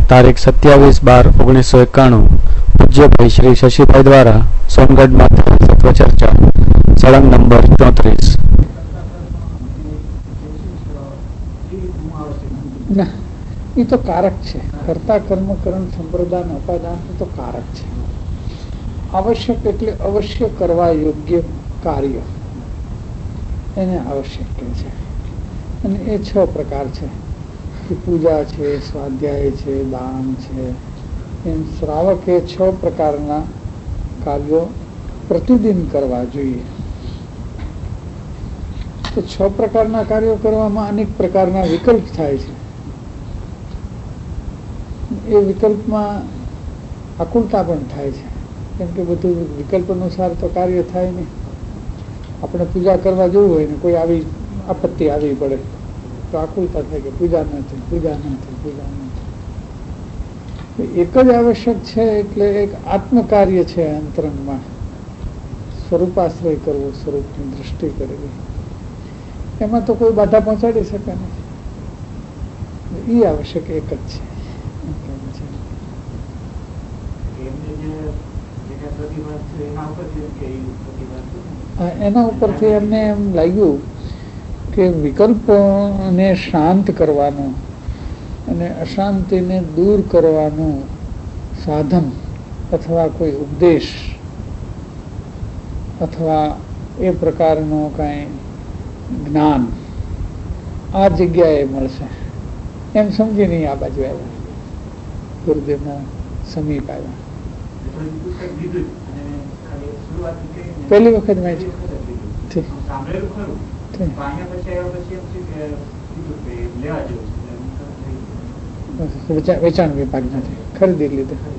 તારીખ 27/12/1991 પૂજ્યભાઈ શ્રી શશીભાઈ દ્વારા સોનગઢમાં તત્વ ચર્ચા સળંગ નંબર 34. ના, એ તો કારક છે. કર્તા કર્મકરણ સંપ્રદાન અપાદાન તો કારક છે. આવશ્યક એટલે અવશ્ય કરવા યોગ્ય કાર્ય, એને આવશ્યક કહે છે. અને એ 6 પ્રકાર છે કે પૂજા છે, સ્વાધ્યાય છે, દાન છે. એમ શ્રાવકે 6 પ્રકારના કાર્યો પ્રતિદિન કરવા જોઈએ. તો 6 પ્રકારના કાર્યો કરવામાં અનેક પ્રકારના વિકલ્પ થાય છે. એ વિકલ્પમાં આકુલતા પણ થાય છે, કેમ કે બધું વિકલ્પ અનુસાર તો કાર્ય થાય નહીં. આપણે પૂજા કરવા જવું હોય ને કોઈ આવી આપત્તિ આવી પડે તો આકુલતા થાય કે પૂજા નથી, પૂજા નથી, પૂજા નથી. એક જ આવશ્યક છે, એટલે એક આત્મકાર્ય છે. અંતરંગમાં સ્વરૂપાશ્રય કરવો, સ્વરૂપની દ્રષ્ટિ કરવી, એમાં તો કોઈ બાધા પહોંચાડી શકે નહીં. એ આવશ્યક એક જ છે. એના ઉપરથી એમને એમ લાગ્યું કે વિકલ્પોને શાંત કરવાનું અને અશાંતિને દૂર કરવાનું સાધન અથવા કોઈ ઉપદેશ અથવા એ પ્રકારનું કાંઈ જ્ઞાન આ જગ્યાએ મળશે એમ સમજીને આ બાજુ આવ્યા, ગુરુદેવના સમીપ આવ્યા. પહેલી વખત મેં વેચાણ વિભાગ નથી ખરીદી લીધું.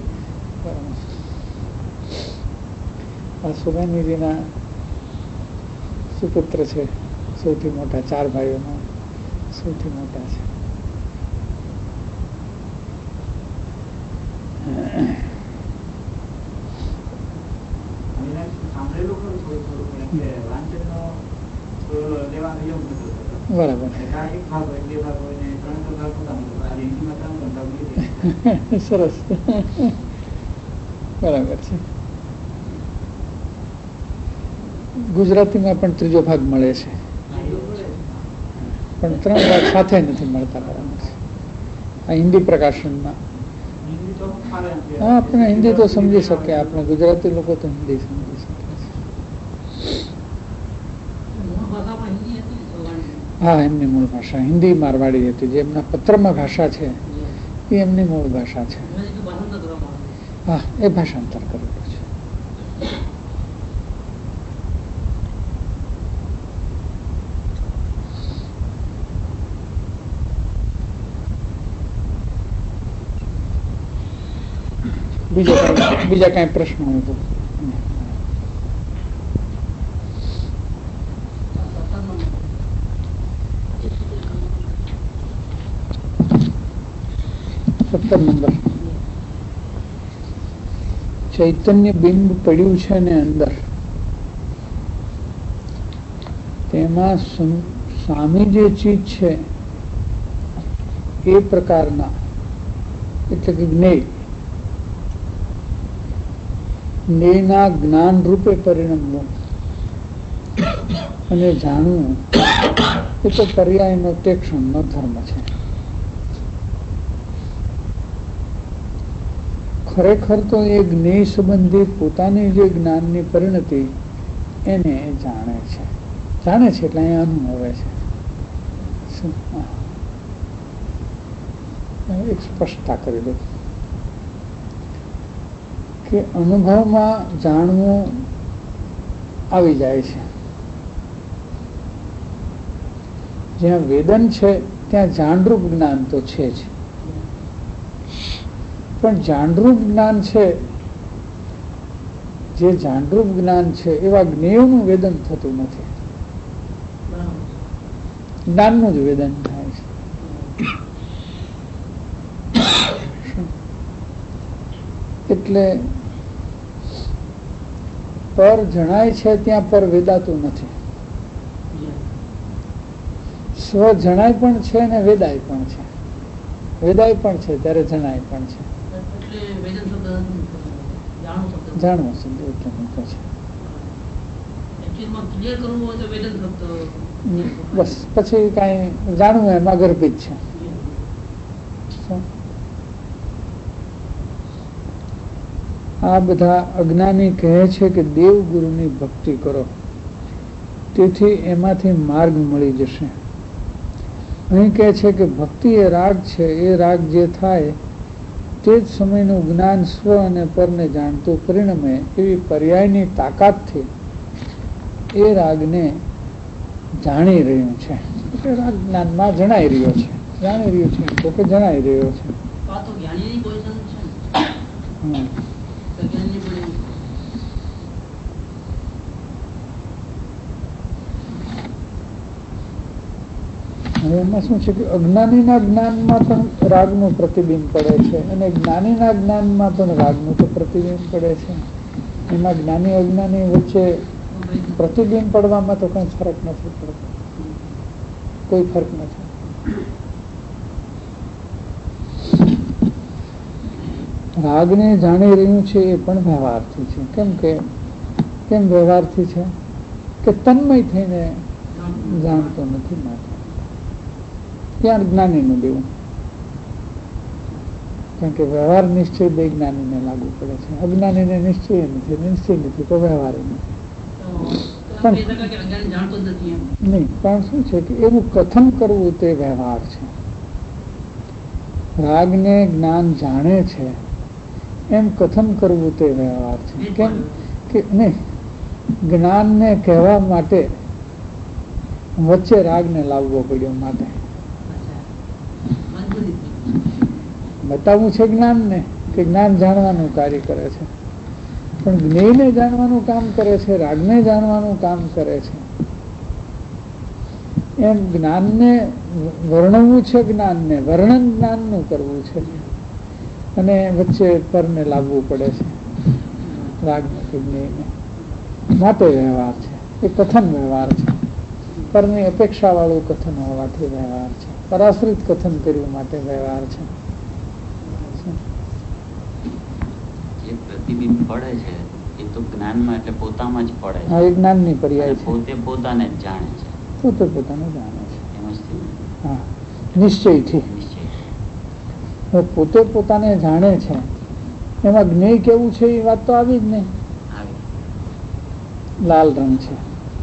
આ સુભાનીજીના સુપુત્ર છે, સૌથી મોટા, 4 ભાઈઓમાં સૌથી મોટા છે. બરાબર, સરસ, બરાબર છે. ગુજરાતીમાં પણ 3જો ભાગ મળે છે, પણ 3 ભાગ સાથે નથી મળતા. બરાબર છે. આ હિન્દી પ્રકાશનમાં આપણે હિન્દી તો સમજી શકીએ, આપણે ગુજરાતી લોકો તો હિન્દી સમજી શકીએ. હા, એમની મૂળ ભાષા હિન્દી મારવાડી હતી. જે એમના પત્રમાં ભાષા છે એ એમની મૂળ ભાષા છે. હા, એ ભાષાંતર કરેલું છે. બીજા કઈ પ્રશ્ન હોય તો? 17 નંબર. ચૈતન્ય બિંબ પડ્યું છે ને અંદર, તેમાં સામી જે ચીજ છે એ પ્રકારના, એટલે કે જ્ઞેયના જ્ઞાન રૂપે પરિણમવું અને જાણવું એ તો પર્યાયનો તે ક્ષણનો ધર્મ છે. ખરેખર તો એ જ્ઞેય સંબંધી પોતાની જે જ્ઞાનની પરિણતિ એને જાણે છે. જાણે છે એટલે અહીંયા અનુભવે છે. એક સ્પષ્ટતા કરી દો કે અનુભવમાં જાણવું આવી જાય છે. જ્યાં વેદન છે ત્યાં જાણરૂપ જ્ઞાન તો છે જ, પણ જાણરૂપ જ્ઞાન છે, જે જાણરૂપ જ્ઞાન છે એવા જ્ઞેયનું વેદન થતું નથી. જ્ઞાનનું જ વેદન થાય છે. એટલે પર જણાય છે ત્યાં પર વેદાતું નથી. સ્વ જણાય પણ છે ને વેદાય પણ છે. વેદાય પણ છે ત્યારે જણાય પણ છે. જાણવું શબ્દ એટલે મૂકો છે. બસ પછી કઈ જાણવું એમાં ગર્ભિત છે. આ બધા અજ્ઞાની કહે છે કે દેવ ગુરુની ભક્તિ કરો, તેથી એમાંથી માર્ગ મળી જશે. અહીં કહે છે કે ભક્તિ એ રાગ છે, એ રાગ જે થાય તે જ સમયનું જ્ઞાન સ્વ અને પરને જાણતું પરિણમે એવી પર્યાયની તાકાતથી એ રાગને જાણી રહ્યું છે. એટલે રાગ જ્ઞાનમાં જણાઈ રહ્યો છે, જાણી રહ્યું છે તો કે જણાઈ રહ્યો છે. હવે એમાં શું છે કે અજ્ઞાનીના જ્ઞાનમાં પણ રાગનું પ્રતિબિંબ પડે છે અને જ્ઞાનીના જ્ઞાનમાં પણ રાગનું તો પ્રતિબિંબ પડે છે. એમાં જ્ઞાની અજ્ઞાની વચ્ચે પ્રતિબિંબ પડવામાં તો કઈ ફરક નથી પડતો, કોઈ ફરક નથી. રાગને જાણી રહ્યું છે એ પણ વ્યવહારથી છે. કેમ વ્યવહારથી છે કે તન્મય થઈને જાણતો નથી. માટે ત્યાં જ્ઞાનીનું દેવું, કારણ કે વ્યવહાર નિશ્ચય બે જ્ઞાનીને લાગુ પડે છે. અજ્ઞાનીને નિશ્ચય નથી, નિશ્ચય નથી તો વ્યવહાર નહીં. પણ શું છે કે એનું કથન કરવું તે વ્યવહાર છે. રાગને જ્ઞાન જાણે છે એમ કથન કરવું તે વ્યવહાર છે. કેમ કે નહીં, જ્ઞાનને કહેવા માટે વચ્ચે રાગને લાવવો પડ્યો. માટે બતાવવું છે જ્ઞાનને કે જ્ઞાન જાણવાનું કાર્ય કરે છે, પણ જ્ઞેયને જાણવાનું કામ કરે છે, રાગને જાણવાનું કામ કરે છે. એમ જ્ઞાનને વર્ણવવું છે, જ્ઞાનને વર્ણન જ્ઞાનનું કરવું છે અને વચ્ચે પરને લાવવું પડે છે, રાગને કે જ્ઞેયને. માટે વ્યવહાર છે, એ કથન વ્યવહાર છે. પરની અપેક્ષા વાળું કથન હોવાથી વ્યવહાર છે. પરાશ્રિત કથન કર્યું માટે વ્યવહાર છે. પ્રતિબિંબ પડે છે એ તો જ્ઞાનમાં એટલે પોતામાં જ પડે છે. હા, એ જ્ઞાનની પર્યાય છે. પોતે પોતાને જ જાણે છે. પોતે પોતાને જાણે છે. એમ જ હા, નિશ્ચયથી. પોતે પોતાને જાણે છે એમાં જ્ઞેય કેવું છે એ વાત તો આવી જ નહીં. લાલ રંગ છે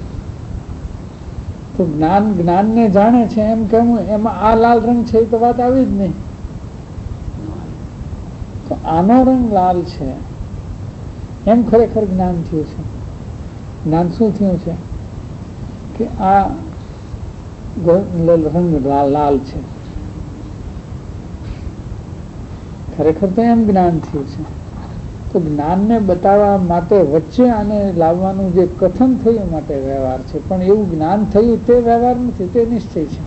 તો જ્ઞાનને જાણે છે એમ કેવું, એમાં આ લાલ રંગ છે એ તો વાત આવી જ નહીં. તો આનો રંગ લાલ છે એમ ખરેખર જ્ઞાન થયું છે. જ્ઞાન શું થયું છે કે આ રંગ લાલ છે, ખરેખર તો એમ જ્ઞાન થયું છે. તો જ્ઞાનને બતાવવા માટે વચ્ચે આને લાવવાનું જે કથન થયું માટે વ્યવહાર છે, પણ એવું જ્ઞાન થયું તે વ્યવહાર નથી, તે નિશ્ચય છે.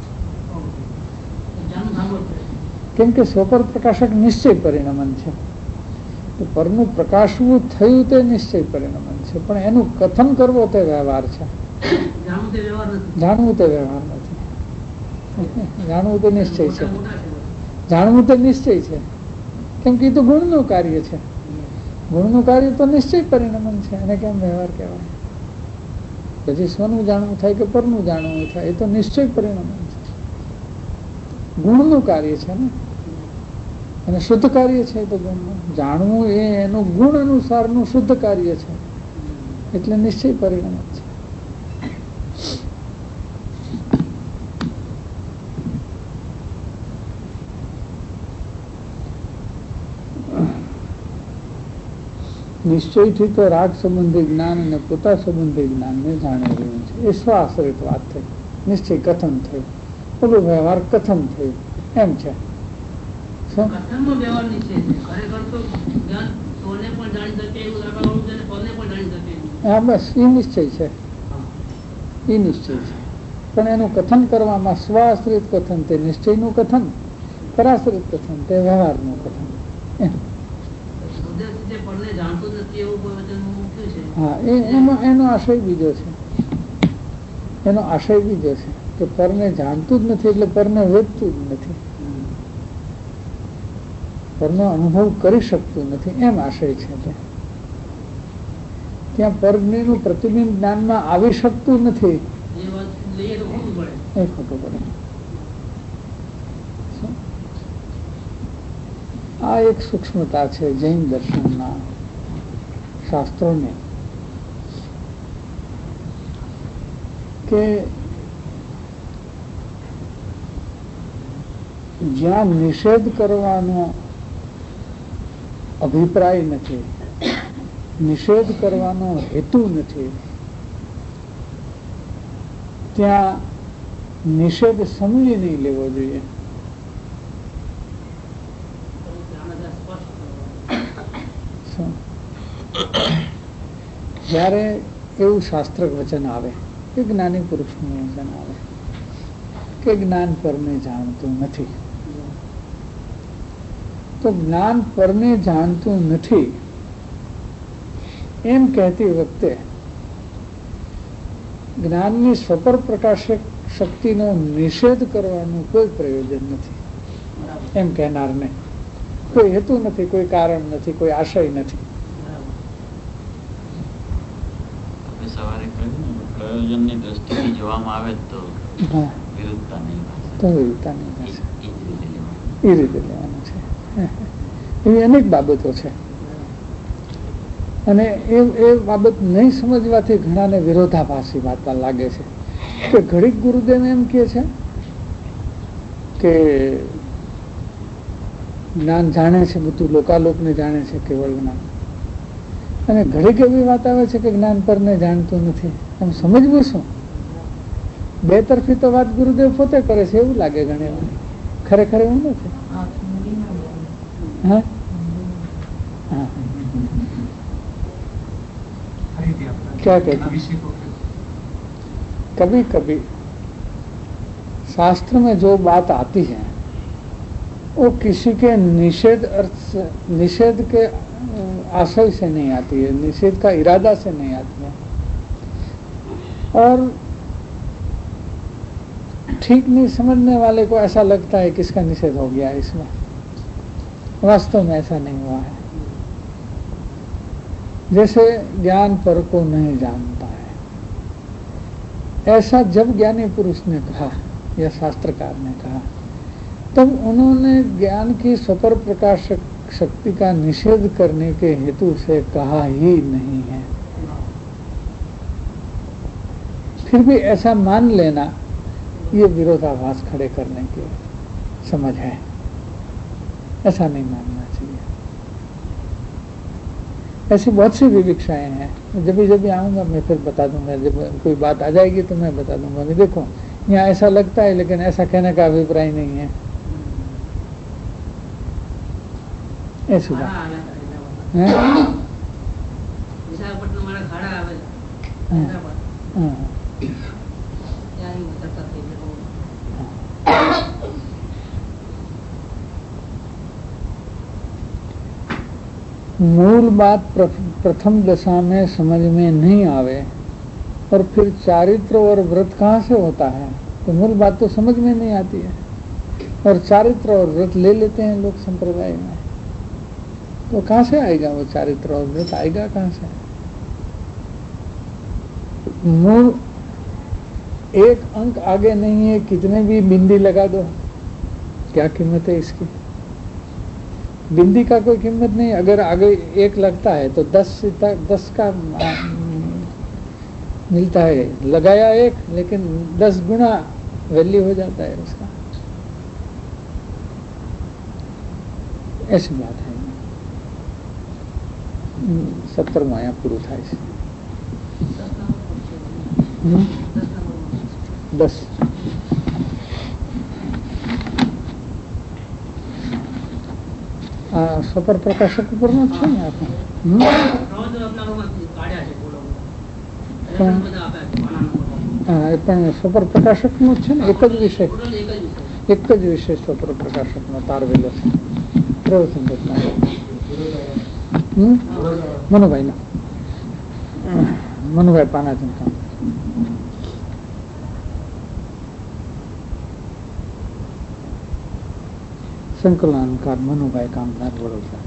કેમ કે સ્વપર પ્રકાશક નિશ્ચય પરિણમન છે. પરનું પ્રકાશવું થયું તે નિશ્ચય પરિણમન છે, પણ એનું કથન કરવો તે વ્યવહાર છે. જાણવું તે વ્યવહાર નથી. જાણવું તે નિશ્ચય છે. જાણવું તે નિશ્ચય છે. કેમ કે એ તો ગુણનું કાર્ય છે. ગુણનું કાર્ય તો નિશ્ચય પરિણમન છે, એને કેમ વ્યવહાર કહેવાય? પછી સ્વનું જાણવું થાય કે પરનું જાણવું થાય, એ તો નિશ્ચય પરિણમન છે. ગુણનું કાર્ય છે ને, અને શુદ્ધ કાર્ય છે. તો ગુણનું જાણવું એ એનું ગુણ અનુસારનું શુદ્ધ કાર્ય છે, એટલે નિશ્ચય પરિણમન છે. નિશ્ચયથી તો રાગ સંબંધી જ્ઞાન અને પોતા સંબંધી જ્ઞાનને જાણી રહ્યું છે. એ સ્વાશ્રિત વાત થઈ. નિશ્ચય કથન થયું, પેલું વ્યવહાર કથન થયું, એમ છે. હા, બસ એ નિશ્ચય છે. એ નિશ્ચય છે, પણ એનું કથન કરવામાં સ્વાશ્રિત કથન તે નિશ્ચયનું કથન, પરાશ્રિત કથન તે વ્યવહારનું કથન. હા, એનો આશય બીજો છે. એનો આશય બીજો છે કે પરને જાણતું જ નથી એટલે પરને વેચતું જ નથી. પરનો અનુભવ કરી શકતું નથી એમ આશય છે તે. ત્યાં પરજ્ઞનું પ્રતિબિંબ જ્ઞાનમાં આવી શકતું નથી એ ખોટું પડે. આ એક સૂક્ષ્મતા છે જૈન દર્શનના શાસ્ત્રોને કે જ્યાં નિષેધ કરવાનો અભિપ્રાય નથી, નિષેધ કરવાનો હેતુ નથી, ત્યાં નિષેધ સમજી નહીં લેવો જોઈએ. જ્યારે એવું શાસ્ત્ર વચન આવે કે જ્ઞાની પુરુષનું વચન આવે કે જ્ઞાન પરને જાણતું નથી, તો જ્ઞાન પરને જાણતું નથી એમ કહેતી વખતે જ્ઞાનની સ્વપર પ્રકાશક શક્તિનો નિષેધ કરવાનું કોઈ પ્રયોજન નથી એમ કહેનારને. કોઈ હેતુ નથી, કોઈ કારણ નથી, કોઈ આશય નથી. સવારે પ્રયોજનની દ્રષ્ટિથી જોવામાં આવે તો વિરુદ્ધતા નહીં, તો વિરુદ્ધતા નહીં થશે. એ રીતે લેવાનું છે. એવી અનેક બાબતો છે અને એ બાબત નહીં સમજવાથી ઘણાને વિરોધાભાસી વાત લાગે છે. કે ઘડીક ગુરુદેવ એમ કહે છે કે જ્ઞાન જાણે છે, બધું લોકાલોકને જાણે છે, કેવળ જ્ઞાન, અને ઘડીક એવી વાત આવે છે કે જ્ઞાન પરને જાણતું નથી. આમ સમજવું શું? બે તરફી તો વાત ગુરુદેવ પોતે કરે છે એવું લાગે ઘણી વાર. ખરેખર એવું નથી. હા हाँ क्या कहते हैं, कभी कभी शास्त्र में जो बात आती है वो किसी के निषेध अर्थ से, निषेध के आशय से नहीं आती है, निषेध का इरादा से नहीं आती है, और ठीक नहीं समझने वाले को ऐसा लगता है कि इसका निषेध हो गया है इसमें. वास्तव में ऐसा नहीं हुआ है. जैसे ज्ञान पर को नहीं जानता है, ऐसा जब ज्ञानी पुरुष ने कहा या शास्त्रकार ने कहा, तब उन्होंने ज्ञान की स्वपर प्रकाश शक्ति का निषेध करने के हेतु से कहा ही नहीं है. फिर भी ऐसा मान लेना ये विरोधाभास खड़े करने की समझ है. ऐसा नहीं मानना चाहिए. ऐसी बहुत सी विविक्षाएं हैं. जब आऊंगा मैं फिर बता दूंगा. जब कोई बात आ जाएगी तो मैं बता दूंगा. मैं देखो यहाँ ऐसा लगता है लेकिन ऐसा कहने का अभिप्राय नहीं है. ऐसी बात है. मूल बात प्रथम दशा में समझ में नहीं आवे और फिर चारित्र और व्रत कहाँ से होता है? तो मूल बात तो समझ में नहीं आती है और चारित्र और व्रत ले लेते हैं लोग संप्रदाय में. तो कहाँ से आएगा वो चारित्र और व्रत? आएगा कहाँ से? मूल एक अंक आगे नहीं है, कितने भी बिंदी लगा दो, क्या कीमत है इसकी? बिंदी का कोई कीमत नहीं. अगर आगे एक लगता है तो 10 का मिलता है. लगाया एक लेकिन 10 गुना वैल्यू हो जाता है उसका. ऐसी बात है. 17वां यहाँ पूरा था इसे 10 સ્વપર પ્રકાશક ઉપરનો જ છે ને આપણે. હા, એ પણ સ્વપર પ્રકાશકનો જ છે ને. એક જ વિષય સ્વપર પ્રકાશકનો તારવેલો છે પ્રવચન મનુભાઈનો. મનુભાઈ પાનાચંદ. સંકલનકાર મનુભાઈ કામદાર વડોદરા.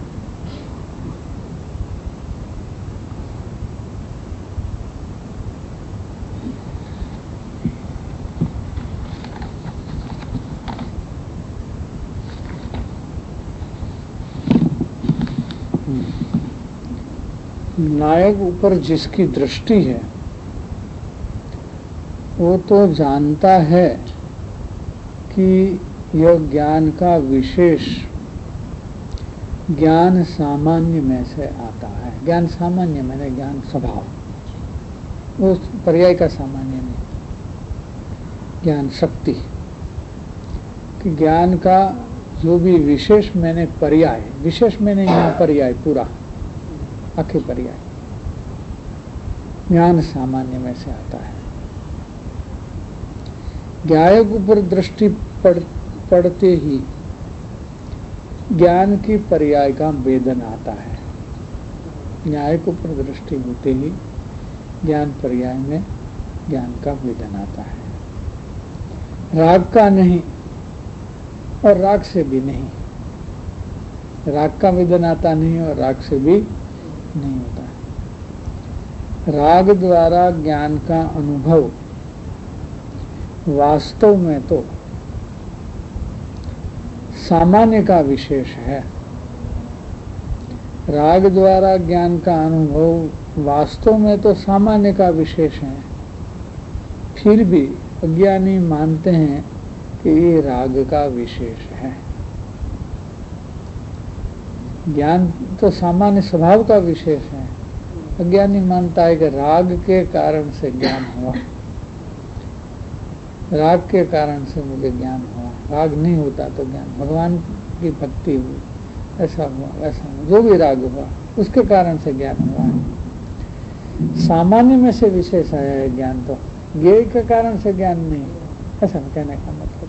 नायक ऊपर जिसकी दृष्टि है वो तो जानता है कि यह ज्ञान का विशेष ज्ञान सामान्य में से आता है. ज्ञान सामान्य मैंने ज्ञान स्वभाव, वो पर्याय का सामान्य नहीं. ज्ञान शक्ति कि ज्ञान का जो भी विशेष मैंने पर्याय, विशेष मैंने यहाँ पर्याय पूरा आखे पर्याय, ज्ञान सामान्य में से आता है. ज्ञायक ऊपर दृष्टि पड़ते ही ज्ञान की पर्याय का वेदन आता है. न्यायिक ऊपर दृष्टि होते ही ज्ञान पर्याय में ज्ञान का वेदन आता है. राग का नहीं और राग से भी नहीं. राग का वेदन आता नहीं और राग से भी नहीं होता. राग द्वारा ज्ञान का अनुभव वास्तव में तो सामान्य का विशेष है. राग द्वारा ज्ञान का अनुभव वास्तव में तो सामान्य का विशेष है. फिर भी अज्ञानी मानते हैं कि ये राग का विशेष है. ज्ञान तो सामान्य स्वभाव का विशेष है. अज्ञानी मानता है कि राग के कारण से ज्ञान हुआ, राग के कारण से मुझे ज्ञान हुआ. राग नहीं होता तो ज्ञान, भगवान की भक्ति हुई, ऐसा हुआ वैसा हुआ, जो भी राग हुआ उसके कारण से ज्ञान हुआ है. सामान्य में से विशेष आया है ज्ञान, तो ज्ञेय के कारण से ज्ञान नहीं, ऐसा कहने का मतलब.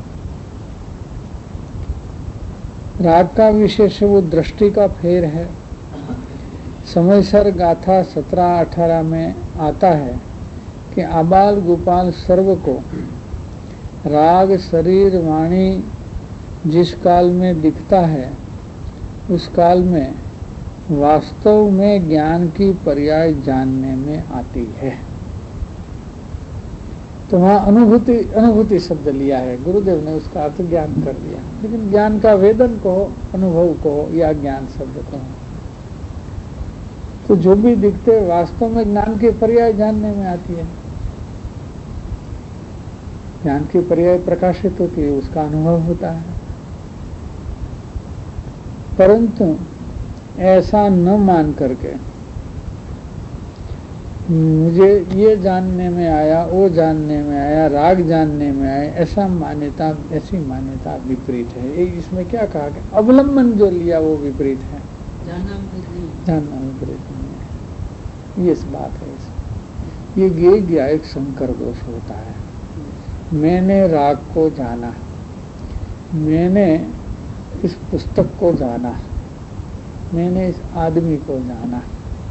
राग का विशेष वो दृष्टि का फेर है. समयसर गाथा 17-18 में आता है कि आबाल गोपाल सर्व को राग शरीर वाणी जिस काल में दिखता है उस काल में वास्तव में ज्ञान की पर्याय जानने में आती है. तो वहाँ अनुभूति शब्द लिया है. गुरुदेव ने उसका अर्थ ज्ञान कर दिया, लेकिन ज्ञान का वेदन कहो, अनुभव कहो या ज्ञान शब्द कहो, तो जो भी दिखते वास्तव में ज्ञान की पर्याय जानने में आती है. ज्ञान की पर्याय प्रकाशित होती है, उसका अनुभव होता है. परंतु ऐसा न मान करके मुझे ये जानने में आया, वो जानने में आया, राग जानने में आया, ऐसी मान्यता विपरीत है. इसमें क्या कहा गया? अवलंबन जो लिया वो विपरीत है, जानना विपरीत नहीं है. ये इस बात है. ये ज्ञेय एक संकर दोष होता है. मैंने राग को जाना, मैंने इस पुस्तक को जाना, मैंने इस आदमी को जाना,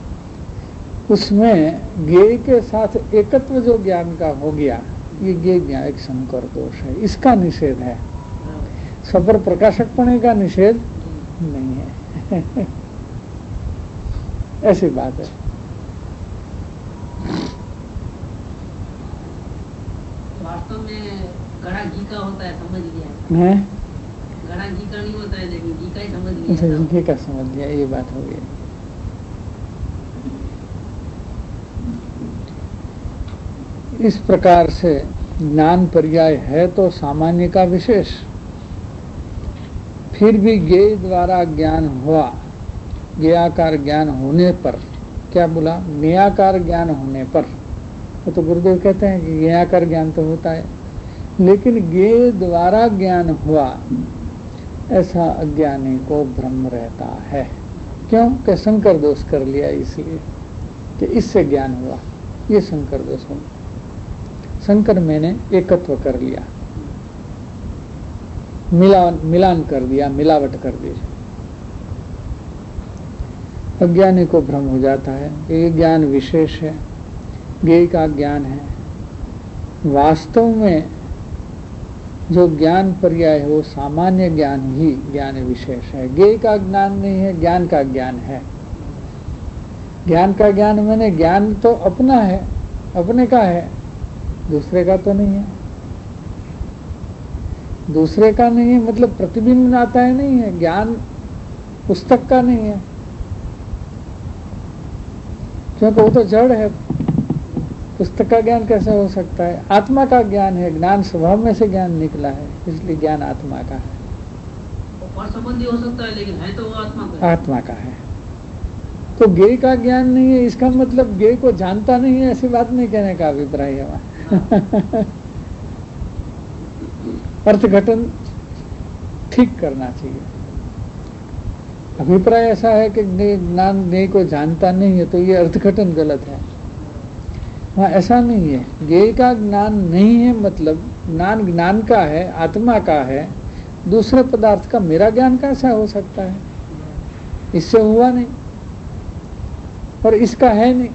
उसमें ज्ञेय के साथ एकत्व जो ज्ञान का हो गया, ये ज्ञेय एक संकर दोष है. इसका निषेध है. सबर प्रकाशकपणे का निषेध नहीं है. ऐसी बात है. वास्तव में घड़ा घी का होता है, समझ लिया. घड़ा घी का नहीं होता है, लेकिन घी का ही समझ लिया. घी का समझ लिया, ये बात हो गई. इस प्रकार से ज्ञान पर्याय है तो सामान्य का विशेष. फिर भी ज्ञेय द्वारा ज्ञान हुआ, ज्ञेयाकार ज्ञान होने पर, क्या बोला? ज्ञेयाकार ज्ञान होने पर. तो गुरुदेव कहते हैं कि ज्ञेयाकार ज्ञान तो होता है, लेकिन ज्ञेय द्वारा ज्ञान हुआ ऐसा अज्ञानी को भ्रम रहता है. क्यों? कि संकर दोष कर लिया, इसलिए कि इससे ज्ञान हुआ. ये संकर दोष हो. संकर मैंने एकत्व कर लिया, मिलान कर दिया, मिलावट कर दी. अज्ञानी को भ्रम हो जाता है. ये ज्ञान विशेष है, ज्ञेय का ज्ञान है. वास्तव में जो ज्ञान पर्याय है वो सामान्य ज्ञान ही ज्ञान विशेष है। ज्ञेय का ज्ञान नहीं है, ज्ञान का ज्ञान है। ज्ञान का ज्ञान मैंने ज्ञान तो अपना है, अपने का है, दूसरे का तो नहीं है। दूसरे का नहीं है मतलब प्रतिबिंब आता है नहीं है। ज्ञान पुस्तक का नहीं है, क्योंकि वो तो जड़ है। पुस्तक का ज्ञान कैसे हो सकता है? आत्मा का ज्ञान है, ज्ञान स्वभाव में से ज्ञान निकला है, इसलिए ज्ञान आत्मा का है। पर संबंधी हो सकता है लेकिन है तो वो आत्मा का है। आत्मा का है। तो ज्ञेय का ज्ञान नहीं है इसका मतलब ज्ञेय को जानता नहीं है, ऐसी बात नहीं कहने का अभिप्राय है वहां। अर्थघटन ठीक करना चाहिए। अभिप्राय ऐसा है कि ज्ञान ज्ञेय को जानता नहीं है, तो ये अर्थघटन गलत है। वहाँ ऐसा नहीं है। ज्ञेय का ज्ञान नहीं है मतलब ज्ञान ज्ञान का है, आत्मा का है। दूसरे पदार्थ का मेरा ज्ञान कैसा हो सकता है? इससे हुआ नहीं और इसका है नहीं।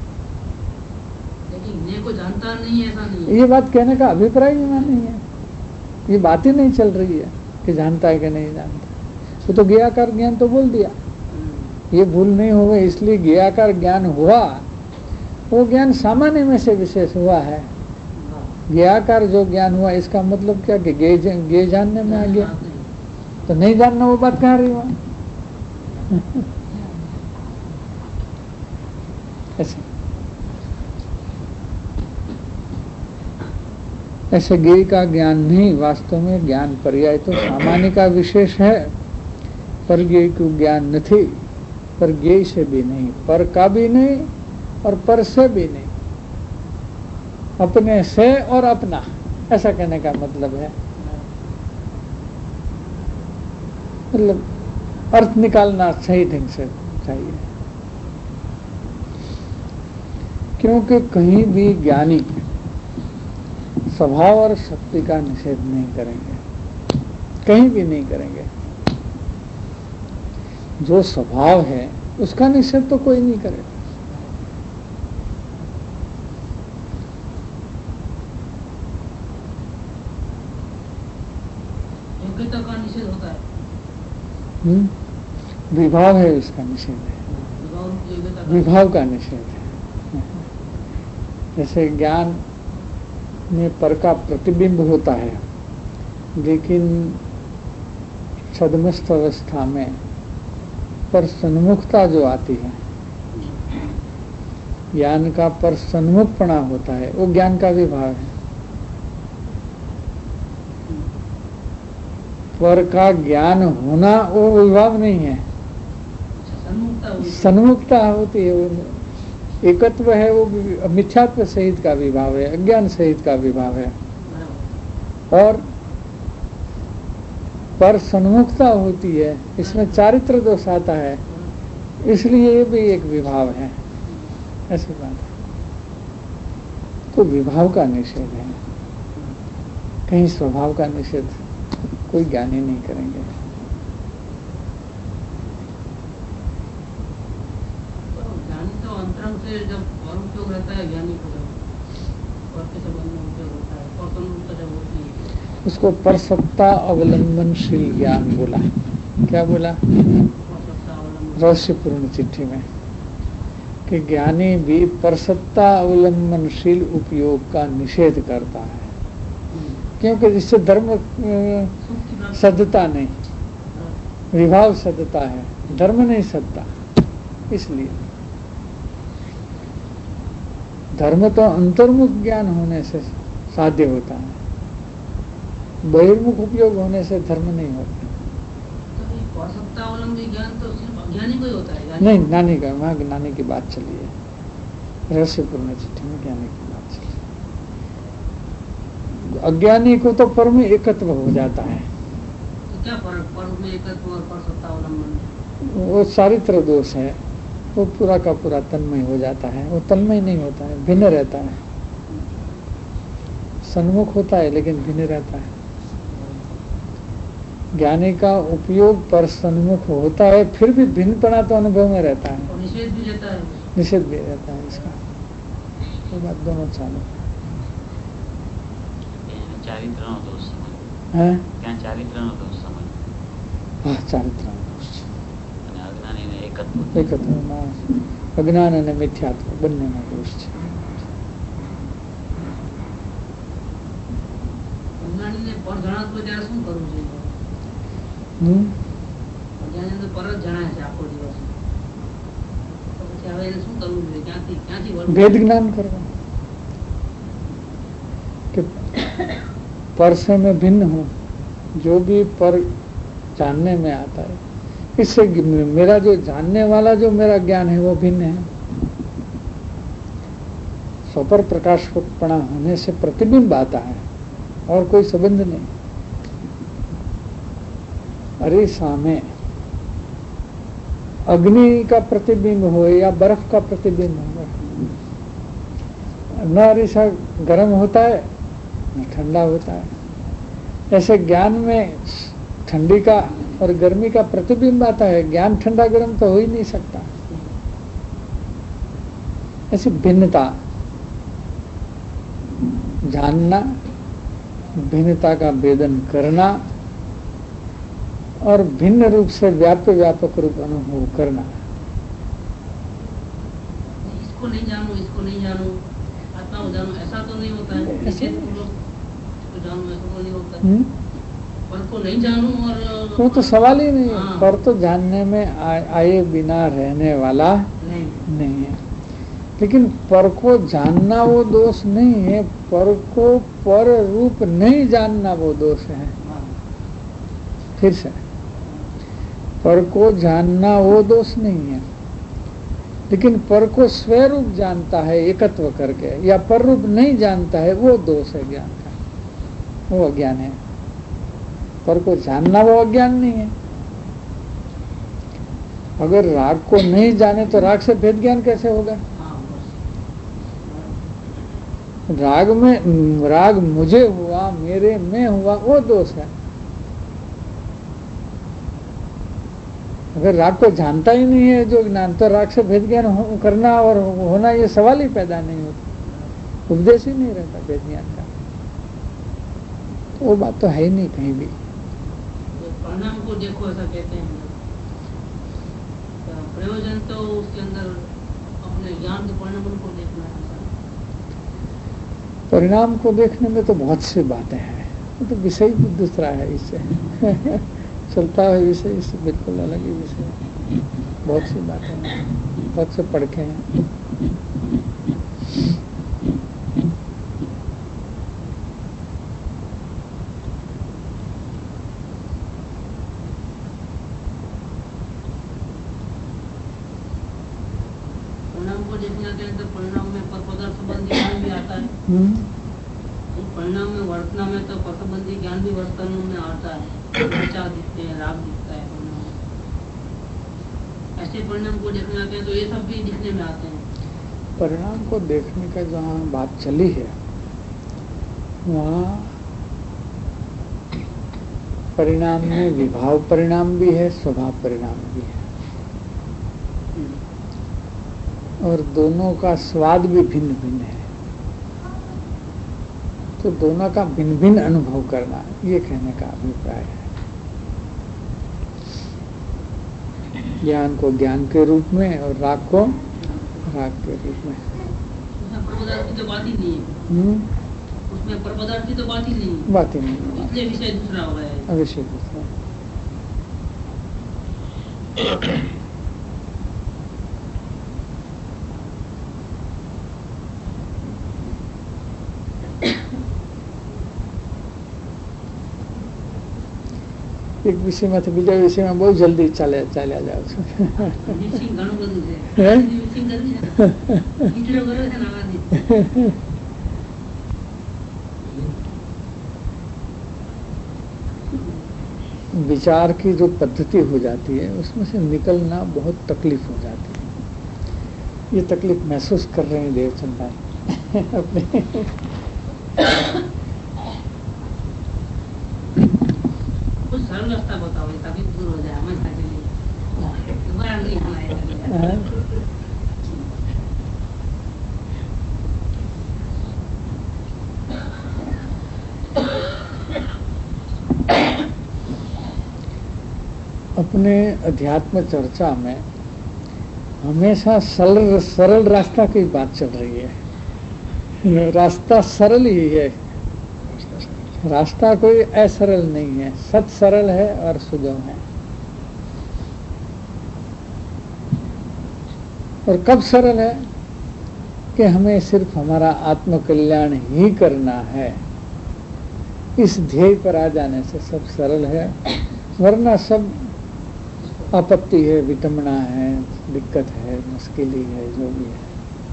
लेकिन ज्ञेय को जानता नहीं है ऐसा नहीं है। ये बात कहने का अभिप्राय ही नहीं है। ये बात ही नहीं चल रही है कि जानता है कि नहीं जानता। तो ज्ञेयाकार ज्ञान तो बोल दिया। ये भूल नहीं हो गई, इसलिए ज्ञेयाकार ज्ञान हुआ। वो ज्ञान सामान्य में से विशेष हुआ है। ज्ञेयाकार जो ज्ञान हुआ इसका मतलब क्या कि ज्ञेय जानने में आ गया, तो नहीं जानना वो बात कहाँ रही वहां। ऐसे ज्ञेय का ज्ञान नहीं, वास्तव में ज्ञान पर्याय तो सामान्य का विशेष है। पर ज्ञेय को ज्ञान नहीं, पर ज्ञेय से भी नहीं, पर का भी नहीं और पर से भी नहीं, अपने से और अपना, ऐसा कहने का मतलब है। मतलब अर्थ निकालना सही ढंग से चाहिए, क्योंकि कहीं भी ज्ञानी स्वभाव और शक्ति का निषेध नहीं करेंगे, कहीं भी नहीं करेंगे। जो स्वभाव है उसका निषेध तो कोई नहीं करेगा। योग्यता का निषेध होता है। विभाव है, इसका निषेध है। विभाव का निषेध है। जैसे ज्ञान में पर का प्रतिबिंब होता है, लेकिन छद्मस्थ अवस्था में पर सन्मुखता जो आती है, ज्ञान का पर सन्मुखपना होता है, वो ज्ञान का विभाव है। पर का ज्ञान होना वो विभाव नहीं है, सन्मुखता होती है। वो एकत्व है, वो मिथ्यात्व सहित का विभाव है, अज्ञान सहित का विभाव है। और पर सन्मुखता होती है, इसमें चारित्र दोष आता है, इसलिए ये भी एक विभाव है, ऐसी बात है। तो विभाव का निषेध है, कहीं स्वभाव का निषेध कोई ज्ञानी नहीं करेंगे। ज्ञानी तो अंतरंग से जब और उपयोग रहता है, ज्ञानी को और के संबंध में उपयोग होता है, और सन्मुखता जब होती है उसको परसत्ता अवलंबनशील ज्ञान बोला। क्या बोला रहस्यपूर्ण चिट्ठी में, कि ज्ञानी भी परसत्ता अवलंबनशील उपयोग का निषेध करता है, क्योंकि इससे धर्म सद्धता नहीं, विभाव सद्धता है, धर्म नहीं सद्धता। इसलिए धर्म तो अंतर्मुख ज्ञान होने से साध्य होता है, बहिर्मुख उपयोग होने से धर्म नहीं होता। तो परसत्तावलंबी ज्ञान तो सिर्फ अज्ञानी को ही होता है? नहीं, ज्ञानी का, वहाँ ज्ञानी की बात चली है, रहस्यपूर्ण चिट्ठी में ज्ञानी की बात चली। अज्ञानी को तो पर में एकत्व हो जाता है। तो क्या फर्क पर में एकत्व और परसत्तावलंबन? वो चारित्र दोष है, वो पूरा का पूरा तन्मय हो जाता है, वो तन्मय नहीं होता है, भिन्न रहता है। सन्मुख होता है लेकिन भिन्न रहता है। ज्ञानी का उपयोग पर सन्मुख होता है, फिर भी भिन्नपना तो अनुभव में रहता है, और निषेध भी रहता है। निषेध भी रहता है इसका। तो बात दोनों चालू। ચારિત્રનો દોષ હે ત્યાં ચારિત્રનો દોષ સમજ હા ચારિત્રનો દોષ છે. અને અજ્ઞાનીને એકત્વ. એકત્વમાં અજ્ઞાન અને મિથ્યાત્વ બંનેનો દોષ છે. અજ્ઞાનીને પર જણાતું હોય ત્યારે શું કરવું જોઈએ? અજ્ઞાની તો પર જ જણાય છે આખો દિવસ, તો પછી હવે એને શું કરવું જોઈએ? ક્યાંથી વળવું? भेद ज्ञान करना कि पर से मैं भिन्न हूँ, जो भी पर जानने में आता है इससे मेरा जो जानने वाला जो मेरा ज्ञान है वो भिन्न है. स्वपर प्रकाशपणा होने से प्रतिबिंब आता है और कोई संबंध नहीं. अरे सामे अग्नि का प्रतिबिंब हो या बर्फ का प्रतिबिंब हो, न अरिसा गर्म होता है न ठंडा होता है. ऐसे ज्ञान में ठंडी का और गर्मी का प्रतिबिंब आता है. ज्ञान ठंडा गर्म तो हो ही नहीं सकता. ऐसी भिन्नता जानना, भिन्नता का भेदन करना और भिन्न रूप से व्यापक रूप अनुभव करना. इसको नहीं जानू, इसको नहीं जानू, आत्मा को जानू, ऐसा तो नहीं होता है. ऐसे इसको जानू ऐसा तो नहीं होता है. पर को नहीं जानू और वो तो सवाल ही नहीं है. हाँ। पर तो जानने में आए बिना रहने वाला नहीं. नहीं है. लेकिन पर को जानना वो दोष नहीं है, पर को पर रूप नहीं जानना वो दोष है. फिर से पर को जानना वो दोष नहीं है, लेकिन पर को स्वरूप जानता है एकत्व करके, या पर रूप नहीं जानता है वो दोष है ज्ञान का, वो अज्ञान है. पर को जानना वो अज्ञान नहीं है. अगर राग को नहीं जाने तो राग से भेद ज्ञान कैसे होगा? राग मुझे हुआ, मेरे में हुआ, वो दोष है. अगर राग को जानता ही नहीं है जो ज्ञान, तो राग से भेद ज्ञान करना और होना ये सवाल ही पैदा नहीं होता. उपदेश ही नहीं रहता भेद ज्ञान का. तो वो बात तो है ही नहीं कहीं भी. परिणाम को देखो ऐसा कहते हैं. प्रयोजन तो उसके अंदर अपने ज्ञान के परिणाम को देखना है. परिणाम को देखने में तो बहुत सी बातें हैं. वो तो विषय दूसरा है. इससे चलता है विषय, इससे बिल्कुल अलग ही विषय है. बहुत सी बातें हैं, बहुत से पढ़के हैं. परिणाम को देखने के अंदर परिणाम में पर पदार्थ संबंधी ज्ञान भी आता है. परिणाम में वर्तना में तो पर संबंधी ज्ञान भी वर्तन में आता है. विचार दिखते हैं, राग दिखता है. ऐसे परिणाम को देखने आते हैं तो ये सब भी दिखने में आते हैं. परिणाम को देखने का जहाँ बात चली है वहाँ परिणाम में विभाव परिणाम भी है, स्वभाव परिणाम भी है, और दोनों का स्वाद भी भिन्न भिन्न है. तो दोनों का भिन्न भिन्न अनुभव करना, ये कहने का अभिप्राय है. ज्ञान को ज्ञान के रूप में और राग को राग के रूप में. उसमें पर पदार्थ की तो बात ही नहीं है. उसमें पर पदार्थ की तो बात ही नहीं है. बात ही नहीं है. इसलिए विषय दूसरा हो गया है. अवश्य दूसरा. एक विषय में बीजा विषय में बहुत जल्दी चले जाओ છો. મિક્સિંગ ઘણું બધું છે. હે? મિક્સિંગ કરવી છે ને. ખીચડો કર્યો છે ને આવાથી. विचार की जो पद्धति हो जाती है उसमें से निकलना बहुत तकलीफ हो जाती है. ये तकलीफ महसूस कर रहे हैं देवचंद भाई अपने. कुछ सरल रास्ता बताओ ताकि दूर हो जाए. हमें खाते नहीं दोबारा नहीं हमारे. अपने अध्यात्म चर्चा में हमेशा सरल सरल रास्ता की बात चल रही है। रास्ता सरल ही है, रास्ता कोई असरल नहीं है, सत सरल है और सुगम है। और कब सरल है कि हमें सिर्फ हमारा आत्मकल्याण ही करना है, इस ध्येय पर आ जाने से सब सरल है। वरना सब आपत्ति है, विटंबना है, दिक्कत है, मुश्किल है, जो भी है।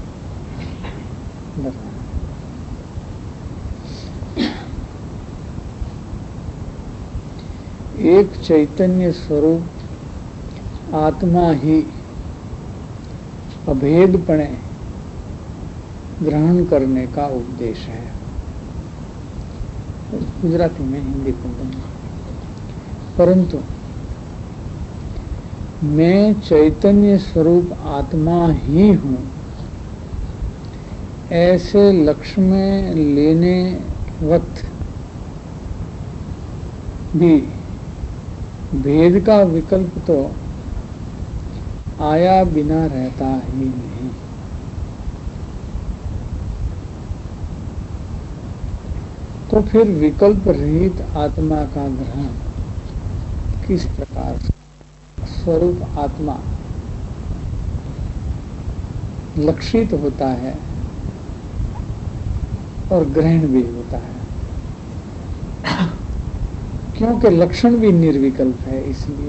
एक चैतन्य स्वरूप आत्मा ही अभेदपणे ग्रहण करने का उपदेश है। गुजराती में, हिंदी में। परंतु मैं चैतन्य स्वरूप आत्मा ही हूं, ऐसे लक्ष्य में लेने वक्त भी भेद का विकल्प तो आया बिना रहता ही नहीं। तो फिर विकल्प रहित आत्मा का ग्रहण किस प्रकार स्वरूप आत्मा लक्षित होता है और ग्रहण भी होता है, क्योंकि लक्षण भी निर्विकल्प है। इसलिए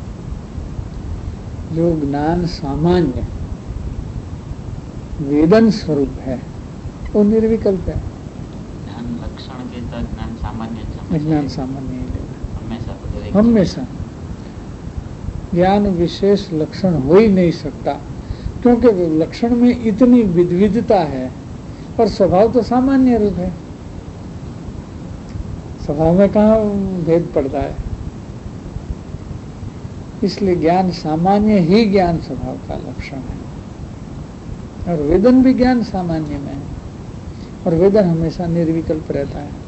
जो ज्ञान सामान्य वेदन स्वरूप है वो निर्विकल्प है। ज्ञान लक्षण के तो ज्ञान सामान्य ज्ञान सामान्य ही लेना हमेशा हमेशा। ज्ञान विशेष लक्षण हो ही नहीं सकता, क्योंकि लक्षण में इतनी विविधता है और स्वभाव तो सामान्य रूप है। स्वभाव में कहाँ भेद पड़ता है। इसलिए ज्ञान सामान्य ही ज्ञान स्वभाव का लक्षण है। और वेदन भी ज्ञान सामान्य में है, और वेदन हमेशा निर्विकल्प रहता है।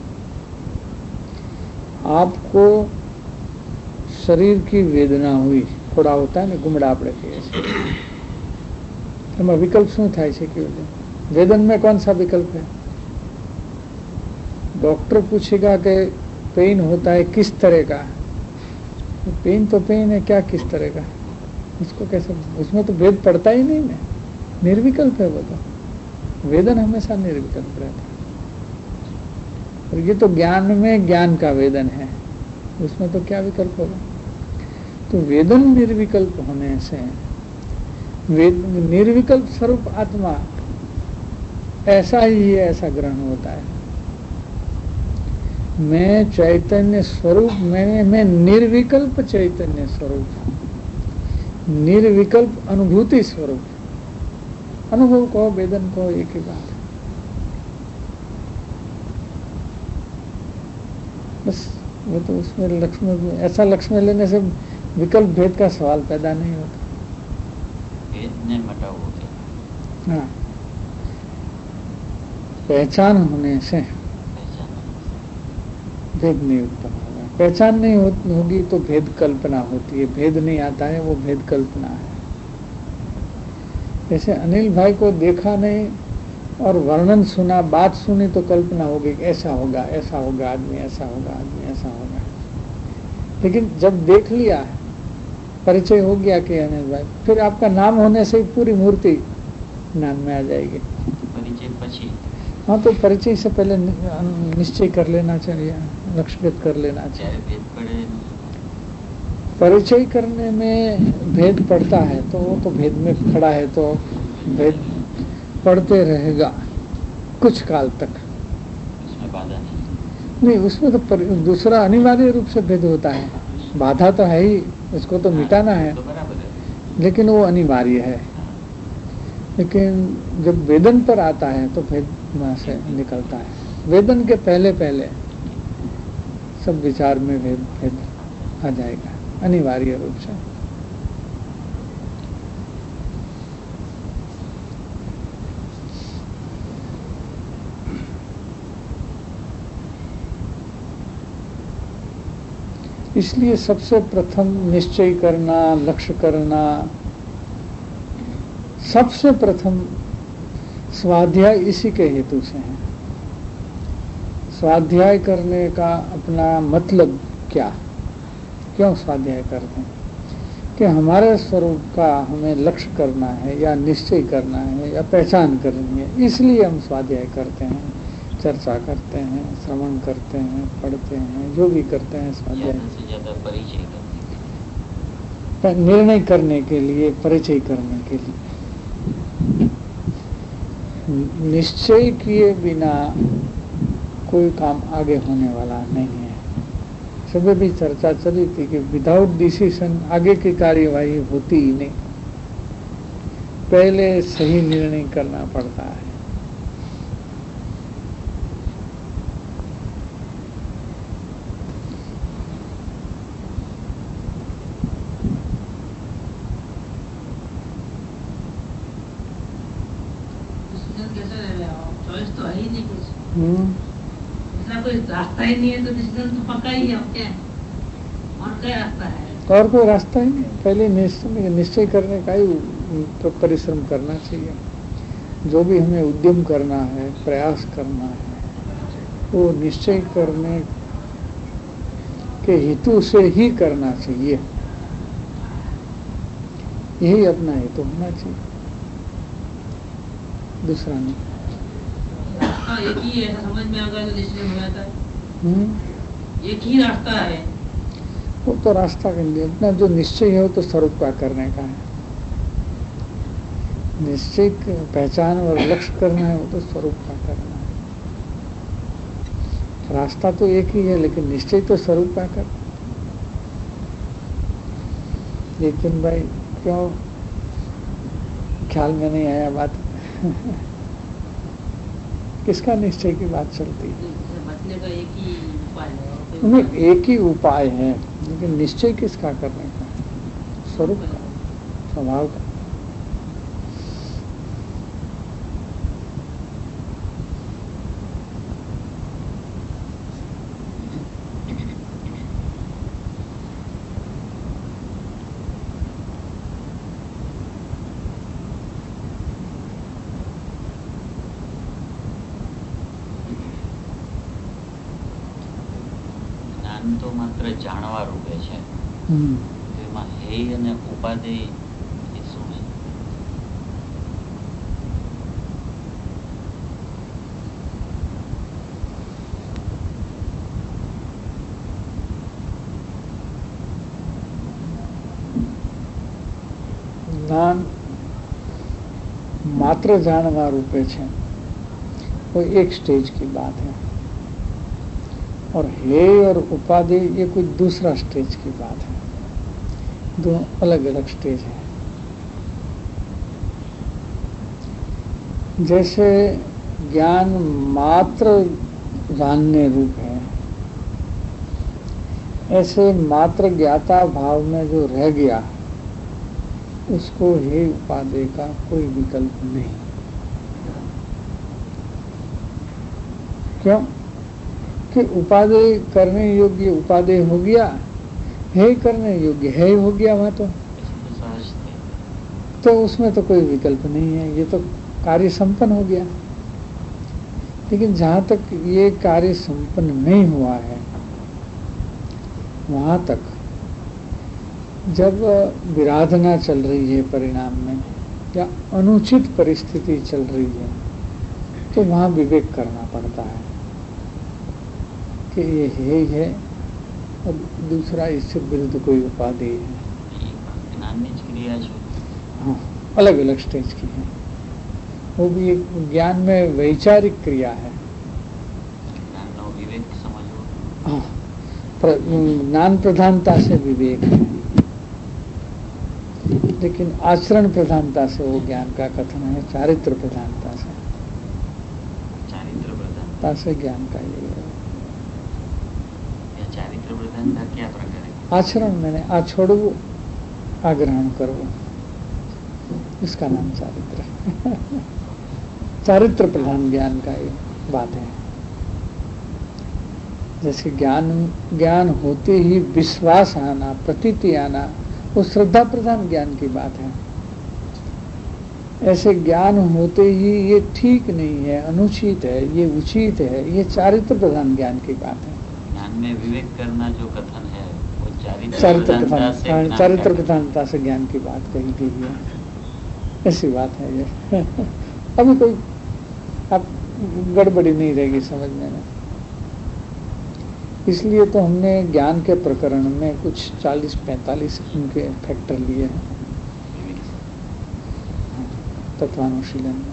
आपको शरीर की वेदना हुई, थोड़ा होता है ना गुमड़ा पड़े एम विकल्प शू थाय छे कि वेदन में कौन सा विकल्प है? डॉक्टर पूछेगा कि पेन होता है किस तरह का, पेन तो पेन है, क्या किस तरह का, उसको कैसे, उसमें तो भेद पड़ता ही नहीं है, निर्विकल्प है वो तो। वेदन हमेशा निर्विकल्प रहता है। और ये तो ज्ञान में ज्ञान का वेदन है, उसमें तो क्या विकल्प होगा। तो वेदन निर्विकल्प होने से निर्विकल्प स्वरूप आत्मा ऐसा ही है, ऐसा ग्रहण होता है। मैं चैतन्य स्वरूप, मैं निर्विकल्प चैतन्य स्वरूप, निर्विकल्प अनुभूति स्वरूप। अनुभव को वेदन को एक ही बात है। बस वो तो उसमें लक्ष्य में, ऐसा लक्ष्य में लेने से विकल्प भेद का सवाल पैदा नहीं होता। भेद ने मटा हो गया। हाँ, पहचान होने से भेद नहीं उत्पन्न होगा। पहचान नहीं होगी तो भेद कल्पना होती है। भेद नहीं आता है, वो भेद कल्पना है। जैसे अनिल भाई को देखा नहीं और वर्णन सुना, बात सुनी तो कल्पना होगी कि ऐसा होगा, ऐसा होगा, आदमी ऐसा होगा, आदमी ऐसा होगा। लेकिन जब देख लिया, परिचय हो गया कि अनिल भाई, फिर आपका नाम होने से पूरी मूर्ति ज्ञान में आ जाएगी। परिचय पछी, हाँ, तो परिचय से पहले निश्चय कर लेना चाहिए, लक्ष्यगत कर लेना चाहिए। भेद पड़े, परिचय करने में भेद पड़ता है तो वो तो भेद में खड़ा है, तो भेद पड़ते रहेगा कुछ काल तक। उसमें बाधा नहीं। उसमें तो दूसरा अनिवार्य रूप से भेद होता है। बाधा तो है ही, उसको तो मिटाना है, तो बराबर है। लेकिन वो अनिवार्य है। लेकिन जब वेदन पर आता है तो भेद वहां से निकलता है। वेदन के पहले पहले सब विचार में भेद आ जाएगा अनिवार्य रूप से। इसलिए सबसे प्रथम निश्चय करना, लक्ष्य करना, सबसे प्रथम स्वाध्याय इसी के हेतु से है। स्वाध्याय करने का अपना मतलब क्या, क्यों स्वाध्याय करते हैं? कि हमारे स्वरूप का हमें लक्ष्य करना है या निश्चय करना है या पहचान करनी है, इसलिए हम स्वाध्याय करते हैं, चर्चा करते हैं, श्रवण करते हैं, पढ़ते हैं, जो भी करते हैं स्वाध्याय से ज्यादा परिचय करने निर्णय करने के लिए, परिचय करने के लिए। निश्चय किए बिना कोई काम आगे होने वाला नहीं है। सुबह भी चर्चा चली थी कि विदाउट डिसीजन आगे की कार्यवाही होती ही नहीं, पहले सही निर्णय करना पड़ता है। चॉइस तो है ही नहीं कुछ, दूसरा कोई रास्ता ही नहीं है, तो डिसीजन तो पक्का ही है। क्या और क्या रास्ता है? और कोई रास्ता ही नहीं। पहले निश्चय करने का ही तो परिश्रम करना चाहिए। जो भी हमें उद्यम करना है, प्रयास करना है, वो निश्चय करने के हेतु से ही करना चाहिए। यही अपना हेतु होना चाहिए, दूसरा नहीं। रास्ता एक ही है, ऐसा समझ में आ गया तो डिसीजन हो जाता है। एक ही रास्ता है, वो तो रास्ता के लिए अपना जो निश्चय है वो तो स्वरूप का करने का है। निश्चय पहचान और लक्ष्य करना है, वो तो स्वरूप का करना है। रास्ता तो एक ही है, लेकिन निश्चय तो स्वरूप का करना। लेकिन भाई क्यों ख्याल में नहीं आया बात? किसका निश्चय की बात चलती है? बचने का एक ही उपाय है। नहीं, एक ही उपाय है, लेकिन निश्चय किसका करने का? स्वरूप का, स्वभाव का। તો માત્ર જાણવા રૂપે છે, તો એમાં હે અને ઉપાદેય એ શું છે? ज्ञान मात्र जानवा रूपे है, वो एक स्टेज की बात है, और हे और उपाधि ये कुछ दूसरा स्टेज की बात है। दोनों अलग अलग स्टेज है। जैसे ज्ञान मात्र जानने रूप है, ऐसे मात्र ज्ञाता भाव में जो रह गया उसको हे उपाधि का कोई विकल्प नहीं। क्यों? कि उपादेय करने योग्य उपादेय हो गया, है करने योग्य है हो गया, वहां तो उसमें तो कोई विकल्प नहीं है, ये तो कार्य संपन्न हो गया। लेकिन जहां तक ये कार्य संपन्न नहीं हुआ है, वहां तक जब विराधना चल रही है परिणाम में, या अनुचित परिस्थिति चल रही है, तो वहां विवेक करना पड़ता है कि ये है और दूसरा इससे विरुद्ध कोई उपाधि है। हाँ, अलग अलग स्टेज की है। वो भी एक ज्ञान में वैचारिक क्रिया है। हाँ, ज्ञान प्रधानता से विवेक है, लेकिन आचरण प्रधानता से वो ज्ञान का कथन है, चारित्र प्रधानता से। चारित्र से ज्ञान का ये है। ચારિત્ર પ્રધાનતા કયા પ્રકારે? आचरण मैंने छोड़ो, आग्रहण करो, इसका नाम चारित्र है। चारित्र प्रधान ज्ञान का ये बात है। जैसे ज्ञान होते ही विश्वास आना, प्रतीति आना, वो श्रद्धा प्रधान ज्ञान की बात है। ऐसे ज्ञान होते ही ये ठीक नहीं है, अनुचित है, ये उचित है, ये चारित्र प्रधान ज्ञान की बात है। ज्ञान में विवेक करना जो कथन है वो चारित्र प्रधानता से ज्ञान की बात कही गई है, ऐसी बात है ये। अभी कोई अब गड़बड़ी नहीं रहेगी समझने में। इसलिए तो हमने ज्ञान के प्रकरण में कुछ 40-45 उनके फैक्टर लिए हैं तत्वानुशीलन में।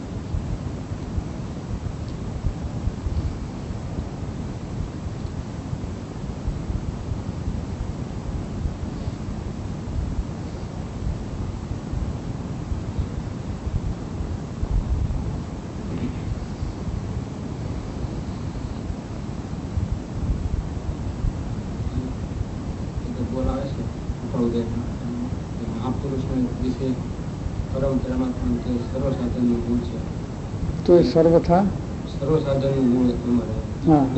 तो सर्व था सर्वसाधन गुण तुम्हारे। हाँ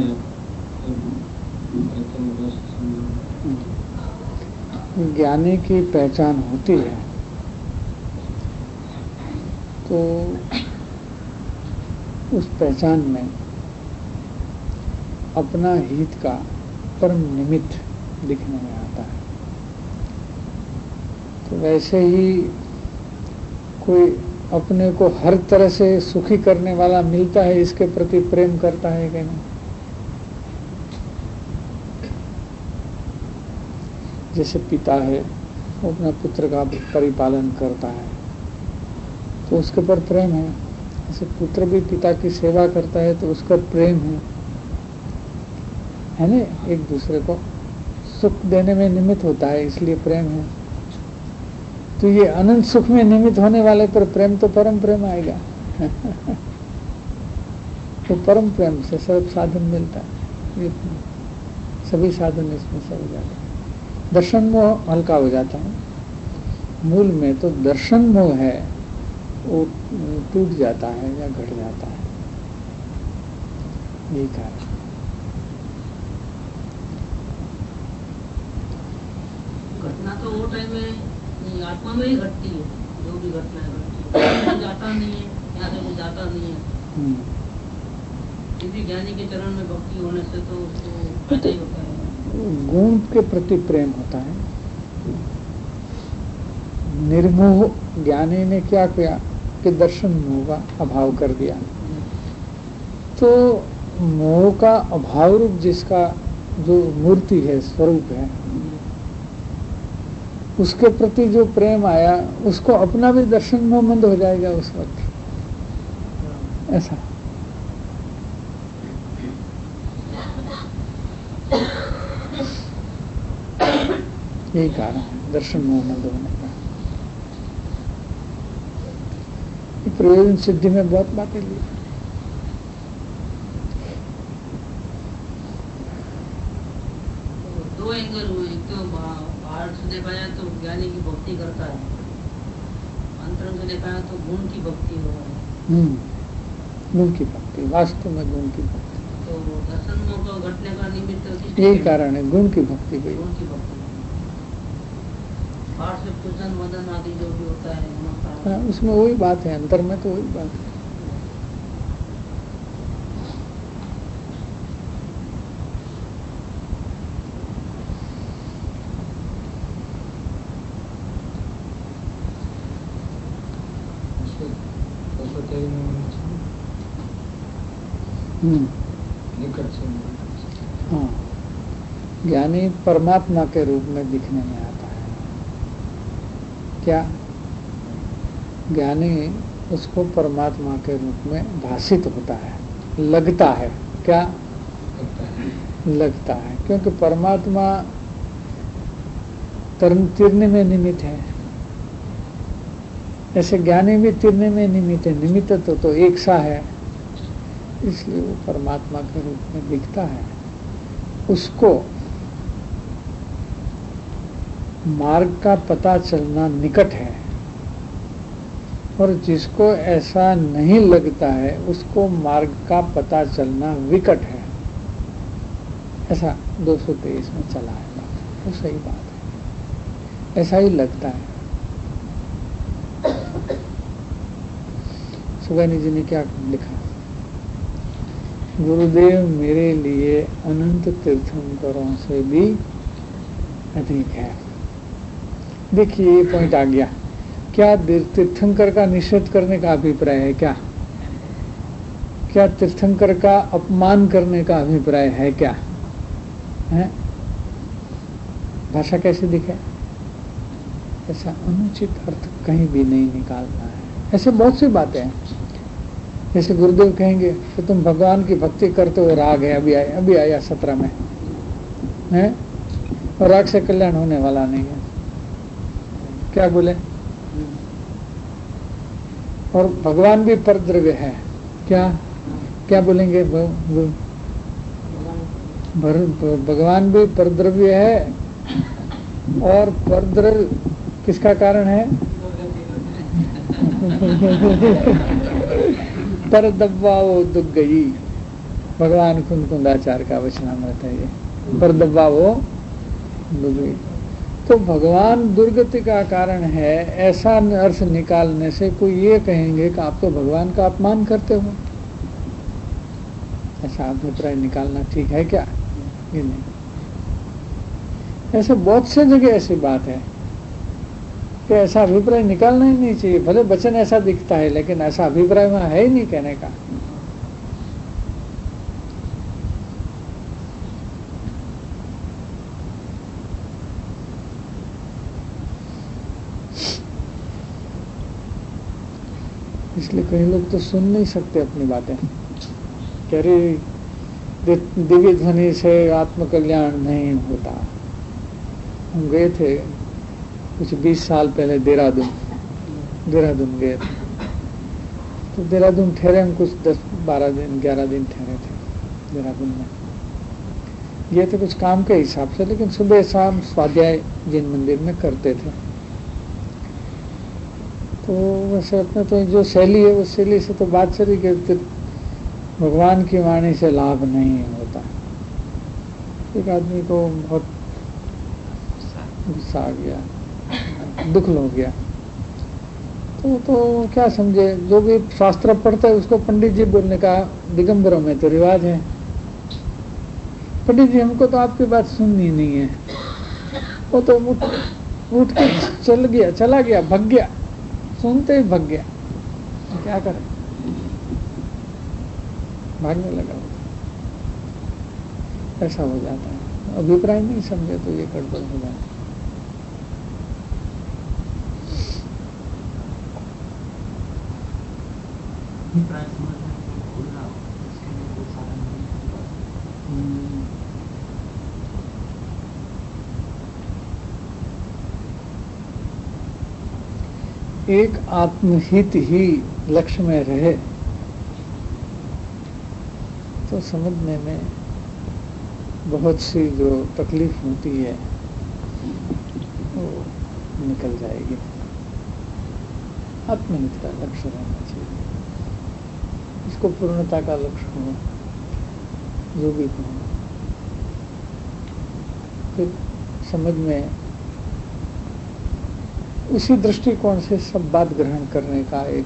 ज्ञानी की पहचान होती है तो उस पहचान में अपना हित का परम निमित्त दिखने में आता है। तो वैसे ही कोई अपने को हर तरह से सुखी करने वाला मिलता है, इसके प्रति प्रेम करता है कि नहीं? जैसे पिता है वो अपना पुत्र का परिपालन करता है तो उसके पर प्रेम है। जैसे पुत्र भी पिता की सेवा करता है तो उसका प्रेम है ना? एक दूसरे को सुख देने में निमित्त होता है, इसलिए प्रेम है। तो ये अनंत सुख में निमित्त होने वाले पर प्रेम तो परम प्रेम आएगा। तो परम प्रेम से सब साधन मिलता है, ये सभी साधन इसमें से हो जाते हैं। दर्शन मोह हल्का हो जाता है। मूल में तो दर्शन मोह है वो टूट जाता है या घट जाता है, यही कारण। घटना तो वो टाइम में आत्मा में ही घटती है, जो भी घटना है जाता नहीं है, यहाँ से वो जाता नहीं है। किसी ज्ञानी के चरण में भक्ति होने से तो उसको फायदा ही होता है। गुण के प्रति प्रेम होता है। निर्मोह ज्ञानी ने क्या किया कि दर्शन मोह का अभाव कर दिया। तो मोह का अभाव रूप जिसका जो मूर्ति है, स्वरूप है, उसके प्रति जो प्रेम आया उसको अपना भी दर्शन मोहमंद हो जाएगा उस वक्त, ऐसा। यही कारण है दर्शन मोहमंद होने का। प्रयोजन सिद्धि में बहुत बातें ली। दो एंगल हुए, एक तो बाहर से देखा जाए तो ज्ञानी की भक्ति करता है, अंतरंग से देखा जाए तो गुण की भक्ति हो रहा है। गुण की भक्ति, वास्तव में गुण की भक्ति। तो दर्शन को घटने का निमित्त यही कारण है, गुण की भक्ति गई। गुण की भक्ति बाहर से पूजन मदन आदि जो भी होता है हाँ, उसमें वही बात है, अंतर में तो वही बात है। हाँ, ज्ञानी परमात्मा के रूप में दिखने में आता है। क्या? ज्ञानी उसको परमात्मा के रूप में भाषित होता है, लगता है। क्या लगता है? क्योंकि परमात्मा तिरने में निमित्त है, ऐसे ज्ञानी भी तिरने में निमित्त है। निमित्त तो एक सा है, इसलिए वो परमात्मा के रूप में दिखता है। उसको मार्ग का पता चलना निकट है, और जिसको ऐसा नहीं लगता है उसको मार्ग का पता चलना विकट है। ऐसा 223 में चला है बात, वो सही बात है, ऐसा ही लगता है। सुगैनी जी ने क्या लिखा, गुरुदेव मेरे लिए अनंत तीर्थंकरों से भी अधिक है। देखिए ये पॉइंट आ गया। क्या तीर्थंकर का निषेध करने का अभिप्राय है क्या? क्या तीर्थंकर का अपमान करने का अभिप्राय है क्या? है? भाषा कैसे दिखे? ऐसा अनुचित अर्थ कहीं भी नहीं निकालना है। ऐसे बहुत सी बातें हैं, जैसे गुरुदेव कहेंगे कि तुम भगवान की भक्ति करते हो, राग है, अभी आया 17 में है, और राग से कल्याण होने वाला नहीं है। क्या बोले? और भगवान भी परद्रव्य है, क्या क्या बोलेंगे? भगवान भी परद्रव्य है, और परद्रव्य किसका कारण है? पर दब्बाओ दुख गई, भगवान कुंदाचार्य का वचनामृत है ये, पर दब्बाओ दुख गई। तो भगवान दुर्गति का कारण है, ऐसा अर्थ निकालने से कोई ये कहेंगे कि आप तो भगवान का अपमान करते हो, ऐसा अभिप्राय निकालना ठीक है क्या? ये नहीं। ऐसे बहुत से जगह ऐसी बात है कि ऐसा अभिप्राय निकालना ही नहीं चाहिए। भले वचन ऐसा दिखता है, लेकिन ऐसा अभिप्राय वहां है ही नहीं कहने का। इसलिए कई लोग तो सुन नहीं सकते अपनी बातें, कह रहे दिव्य ध्वनि से आत्मकल्याण नहीं होता। हम गए थे कुछ 20 साल पहले देहरादून गए थे। तो देहरादून ठहरे हम कुछ 10-12 दिन 11 दिन ठहरे थे देहरादून में। गए थे कुछ काम के हिसाब से, लेकिन सुबह शाम स्वाध्याय जिन मंदिर में करते थे। तो वैसे अपने तो जो शैली है उस शैली से तो बात चली कि भगवान की वाणी से लाभ नहीं होता। एक आदमी को बहुत गुस्सा आ गया, दुख हो गया। तो क्या समझे, जो भी शास्त्र पढ़ता है उसको पंडित जी बोलने का दिगंबरों में तो रिवाज है। पंडित जी हमको तो आपकी बात सुननी नहीं है। वो तो उठ के चला गया, भग गया, सुनते ही भग गया। तो क्या करें, भागने लगा। ऐसा हो जाता है, अभिप्राय नहीं समझे तो ये गड़बड़ हो जाता है। एक आत्महित ही लक्ष्य में रहे तो समझने में बहुत सी जो तकलीफ होती है वो निकल जाएगी। आत्महित का लक्ष्य रहना चाहिए, इसको पूर्णता का लक्ष्य हो, जो भी हो, फिर समझ में उसी दृष्टिकोण से सब बात ग्रहण करने का एक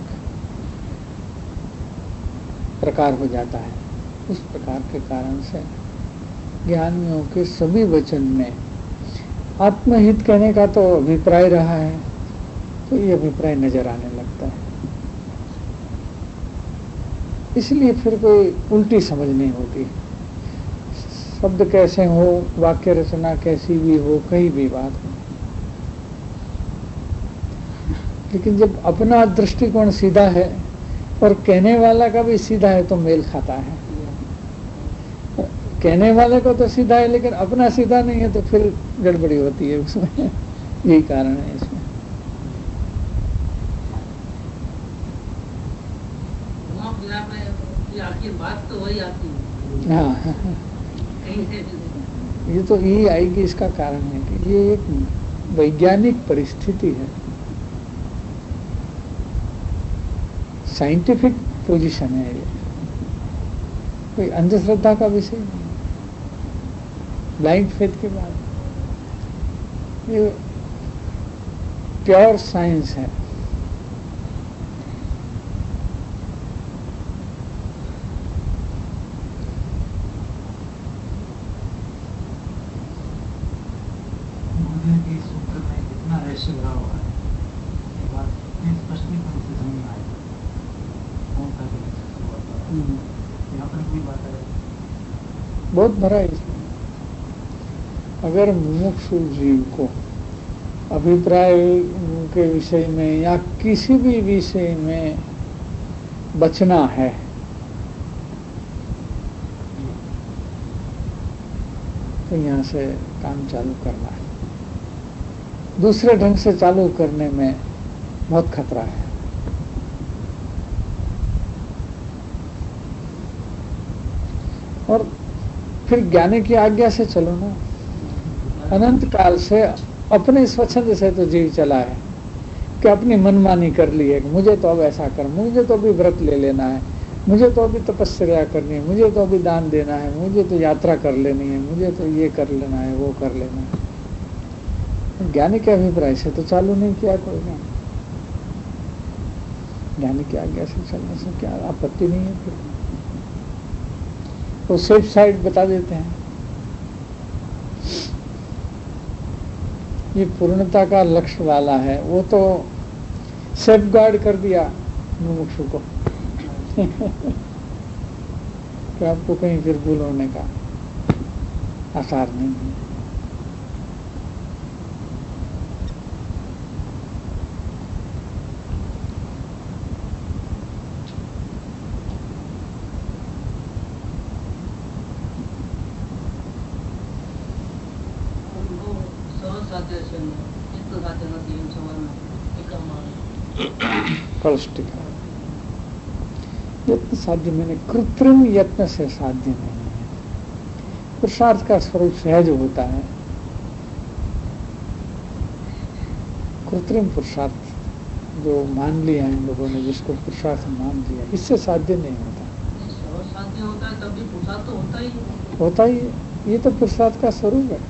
प्रकार हो जाता है। उस प्रकार के कारण से ज्ञानियों के सभी वचन में आत्महित कहने का तो अभिप्राय रहा है, तो ये अभिप्राय नजर आने लगता है। इसलिए फिर कोई उल्टी समझ नहीं होती। शब्द कैसे हो, वाक्य रचना कैसी भी हो, कहीं भी बात हो, लेकिन जब अपना दृष्टिकोण सीधा है और कहने वाला का भी सीधा है तो मेल खाता है। कहने वाले को तो सीधा है लेकिन अपना सीधा नहीं है तो फिर गड़बड़ी होती है उसमें। यही कारण है इसमें। बात तो वही आती है। हाँ, ये तो यही आएगी। इसका कारण है कि ये एक वैज्ञानिक परिस्थिति है, साइंटिफिक पोजीशन है। ये कोई अंधश्रद्धा का विषय नहीं। ब्लाइंड फेथ की बात, ये प्योर साइंस है। सूत्र में इतना रहस्य भरा हुआ है, ये बात इतनी स्पष्टीकरण से समझ में आएगी। कौन सा यहाँ पर कोई बात है बहुत भरा है इसमें। अगर मुमुक्षु जीव को अभिप्राय के विषय में या किसी भी विषय में बचना है तो यहाँ से काम चालू करना है। दूसरे ढंग से चालू करने में बहुत खतरा है। और फिर ज्ञानी की आज्ञा से चलो ना। अनंत काल से अपने स्वच्छंद से तो जीव चला है कि अपनी मनमानी कर ली है कि मुझे तो अब ऐसा कर, मुझे तो अभी व्रत ले लेना है, मुझे तो अभी तपस्या करनी है, मुझे तो अभी दान देना है, मुझे तो यात्रा कर लेनी है, मुझे तो ये कर लेना है, वो कर लेना है। ज्ञानी के अभिप्राय से तो चालू नहीं किया कोई ने। ज्ञानी की आज्ञा से चलने से क्या आपत्ति नहीं है। फिर वो सेफ साइड बता देते हैं। ये पूर्णता का लक्ष्य वाला है, वो तो सेफ गार्ड कर दिया मुमुक्षु को कि आपको कहीं फिर भूल होने का आसार नहीं है। यत्न साध्य मैंने कृत्रिम यत्न से साध्य नहीं है। पुरुषार्थ का स्वरूप सहज होता है। कृत्रिम पुरुषार्थ जो मान लिया है लोगों ने, जिसको पुरुषार्थ मान लिया, इससे साध्य नहीं होता। साध्य होता है तभी पुरुषार्थ तो होता ही होता ही। ये तो पुरुषार्थ का स्वरूप है।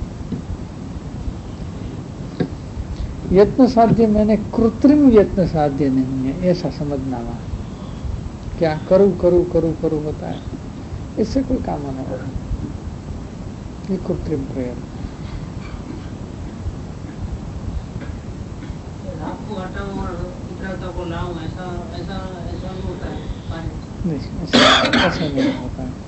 यत्न साध्य मैंने कृत्रिम यत्न साध्य नहीं है, ऐसा समझना वहां। क्या करूं करूं करूं करूं होता है, इससे कोई काम नहीं होगा। ये कृत्रिम प्रयत्न। आपको हटाऊं और विक्रेता को लाऊं, ऐसा ऐसा ऐसा नहीं होता है। नहीं, ऐसा नहीं होता है।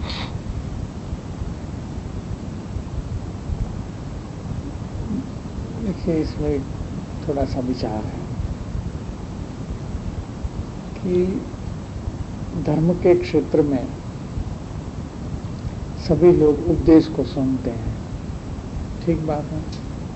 देखिए, इसमें थोड़ा सा विचार है कि धर्म के क्षेत्र में सभी लोग उपदेश को सुनते हैं। ठीक बात है।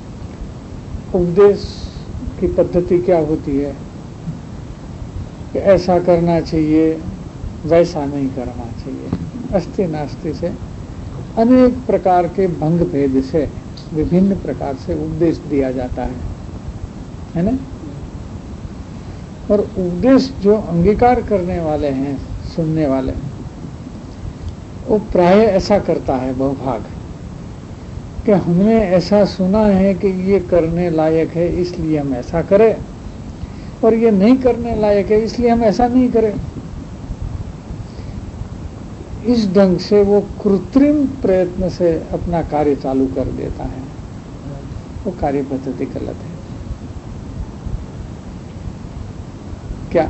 उपदेश की पद्धति क्या होती है कि ऐसा करना चाहिए, वैसा नहीं करना चाहिए। अस्ति नास्ति से अनेक प्रकार के भंग भेद से विभिन्न प्रकार से उपदेश दिया जाता है ना। और उपदेश जो अंगीकार करने वाले हैं, सुनने वाले, वो प्राय ऐसा करता है बहुभाग कि हमने ऐसा सुना है कि ये करने लायक है इसलिए हम ऐसा करें, और ये नहीं करने लायक है इसलिए हम ऐसा नहीं करें। इस ढंग से वो कृत्रिम प्रयत्न से अपना कार्य चालू कर देता है। वो कार्य पद्धति गलत है। क्या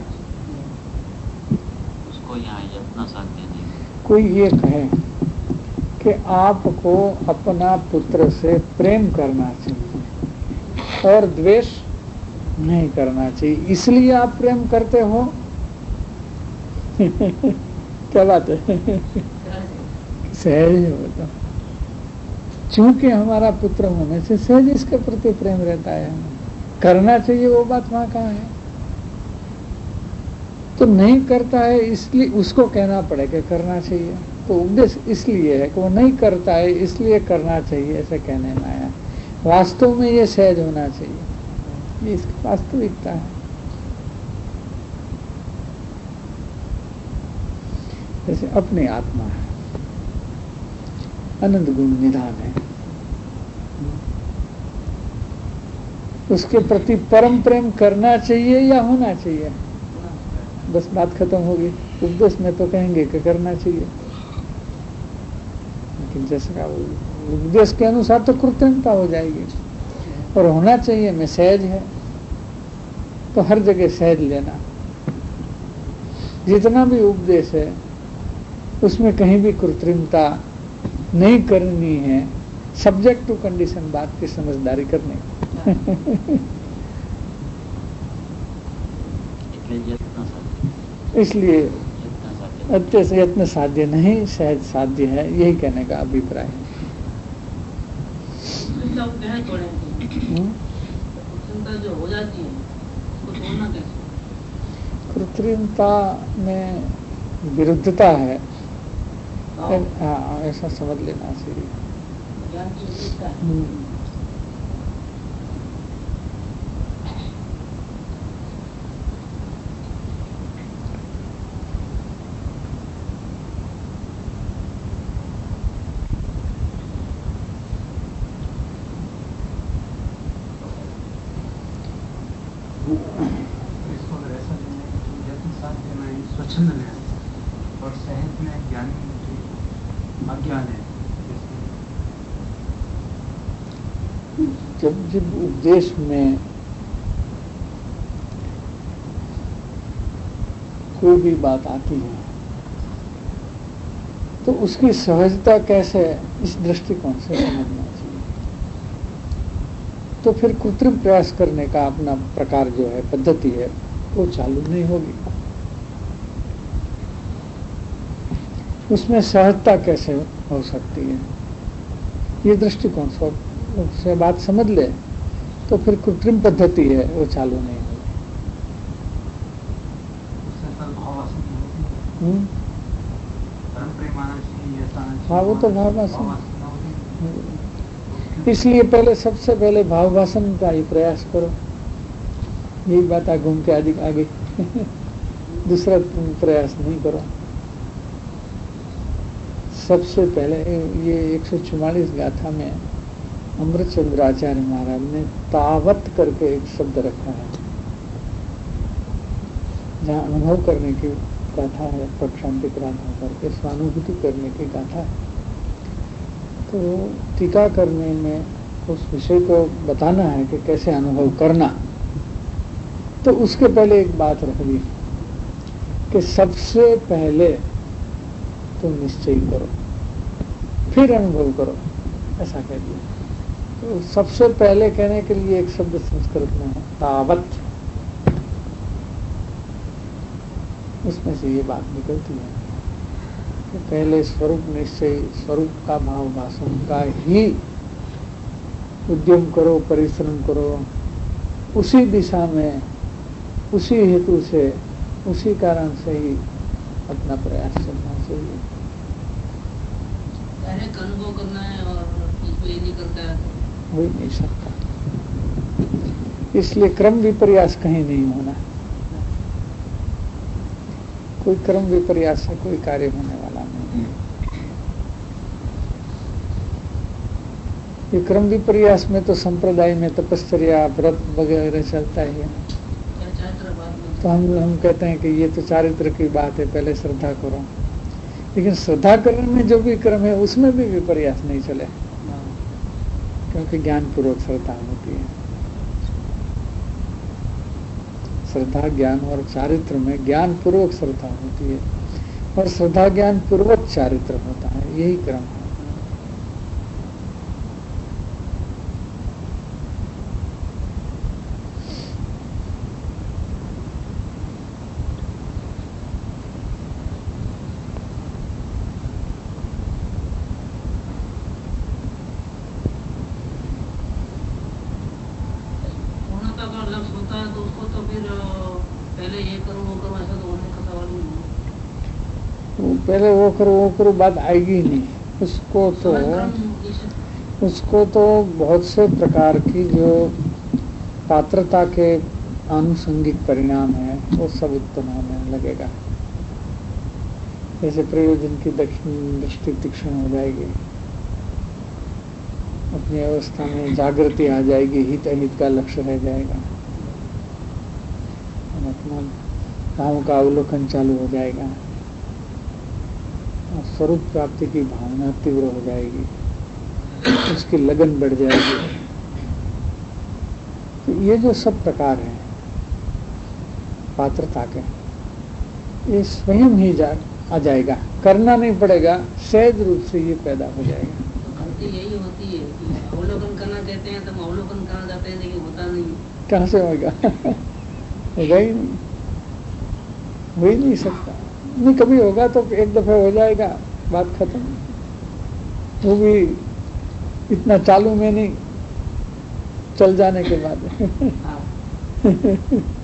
उसको यहाँ यत्न साध्य नहीं। कोई ये कहे कि आपको अपना पुत्र से प्रेम करना चाहिए और द्वेष नहीं करना चाहिए, इसलिए आप प्रेम करते हो क्या बात है? सहज होता, चूंकि हमारा पुत्र होने से सहज इसके प्रति प्रेम रहता है। करना चाहिए वो बात वहां कहाँ है? तो नहीं करता है इसलिए उसको कहना पड़ेगा करना चाहिए। तो उपदेश इसलिए है कि वो नहीं करता है इसलिए करना चाहिए, ऐसे कहने में आया। वास्तव में ये सहज होना चाहिए, ये इसकी वास्तविकता है। जैसे अपनी आत्मा है, अनंत गुण निधान है। उसके प्रति परम प्रेम करना चाहिए या होना चाहिए, बस बात खत्म होगी। उपदेश में तो कहेंगे कि करना चाहिए, लेकिन जैसे का उपदेश के अनुसार तो कृत्रिमता हो जाएगी। और होना चाहिए में सहज है, तो हर जगह सहज लेना। जितना भी उपदेश है उसमें कहीं भी कृत्रिमता नहीं करनी है, सब्जेक्ट टू कंडीशन बात की समझदारी करने इसलिए अत्य से यत्न साध्य नहीं, सहज साध्य है, यही कहने का अभिप्राय है। जो हो जाती है उसको छोड़ना कैसे? कृत्रिमता में विरुद्धता है, हाँ ऐसा समझ लेना चाहिए। ज्ञान की विशेषता है। इसको अगर ऐसा लेना है कि यत्न साध्य में स्वच्छंद में है और सहज में ज्ञान अज्ञान है। जब उपदेश में कोई भी बात आती है तो उसकी सहजता कैसे, इस दृष्टिकोण से समझना चाहिए। तो फिर कृत्रिम प्रयास करने का अपना प्रकार जो है, पद्धति है, वो चालू नहीं होगी। उसमें सहजता कैसे हो सकती है, ये दृष्टिकोण से बात समझ ले तो फिर कृत्रिम पद्धति है वो चालू नहीं होगी। हाँ वो तो भावभाषण, इसलिए पहले सबसे पहले भावभाषण का ही प्रयास करो। यही बात आ घूम के आगे दूसरा प्रयास नहीं करो। सबसे पहले ये 144 गाथा में अमृतचंद्राचार्य महाराज ने तावत करके एक शब्द रखा है, जहाँ अनुभव करने की गाथा है, प्रक्षांतिक राधा करके स्वानुभूति करने की गाथा है। तो टीका करने में उस विषय को बताना है कि कैसे अनुभव करना, तो उसके पहले एक बात रख दी कि सबसे पहले तो निश्चय करो फिर अनुभव करो, ऐसा कह दिया। तो सबसे पहले कहने के लिए एक शब्द संस्कृत में है तावत, उसमें से ये बात निकलती है कि पहले स्वरूप निश्चय, स्वरूप का भाव भाषण का ही उद्यम करो, परिश्रम करो, उसी दिशा में, उसी हेतु से, उसी कारण से ही अपना प्रयास करना चाहिए। अनुभव करना है और इसको ये नहीं करता है, हो ही नहीं सकता। इसलिए क्रम विपर्यास कहीं नहीं होना, कोई क्रम विपर्यास से कोई कार्य होने वाला नहीं। ये क्रम विपर्यास में तो संप्रदाय में तपश्चर्या, व्रत वगैरह चलता ही है। तो हम कहते हैं कि ये तो चारित्र की बात है, पहले श्रद्धा करो। लेकिन श्रद्धा करने में जो भी क्रम है उसमें भी विपर्यास नहीं चले, क्योंकि ज्ञान पूर्वक श्रद्धा होती है। श्रद्धा ज्ञान और चारित्र में ज्ञान पूर्वक श्रद्धा होती है और श्रद्धा ज्ञान पूर्वक चारित्र होता है, यही क्रम है। पहले वो करो बात आएगी ही नहीं। उसको तो बहुत से प्रकार की जो पात्रता के आनुषंगिक परिणाम है वो सब उत्पन्न होने लगेगा। जैसे प्रयोजन की दृष्टि तीक्ष्ण हो जाएगी, ये अवस्था में जागृति आ जाएगी, हित अहित का लक्ष्य रह जाएगा, अपना भाव का अवलोकन चालू हो जाएगा और स्वरूप प्राप्ति की भावना तीव्र हो जाएगी, उसकी लगन बढ़ जाएगी। तो ये जो सब प्रकार हैं पात्रता के, ये स्वयं ही आ जाएगा, करना नहीं पड़ेगा, सहज रूप से ये पैदा हो जाएगा। तो यही होती है कि अवलोकन करना कहते हैं तो हम अवलोकन करना चाहते हैं, लेकिन होता नहीं। कहाँ से होगा? होगा ही नहीं, हो ही नहीं सकता। नहीं, कभी होगा तो एक दफे हो जाएगा, बात खत्म। वो भी इतना चालू में नहीं, चल जाने के बाद।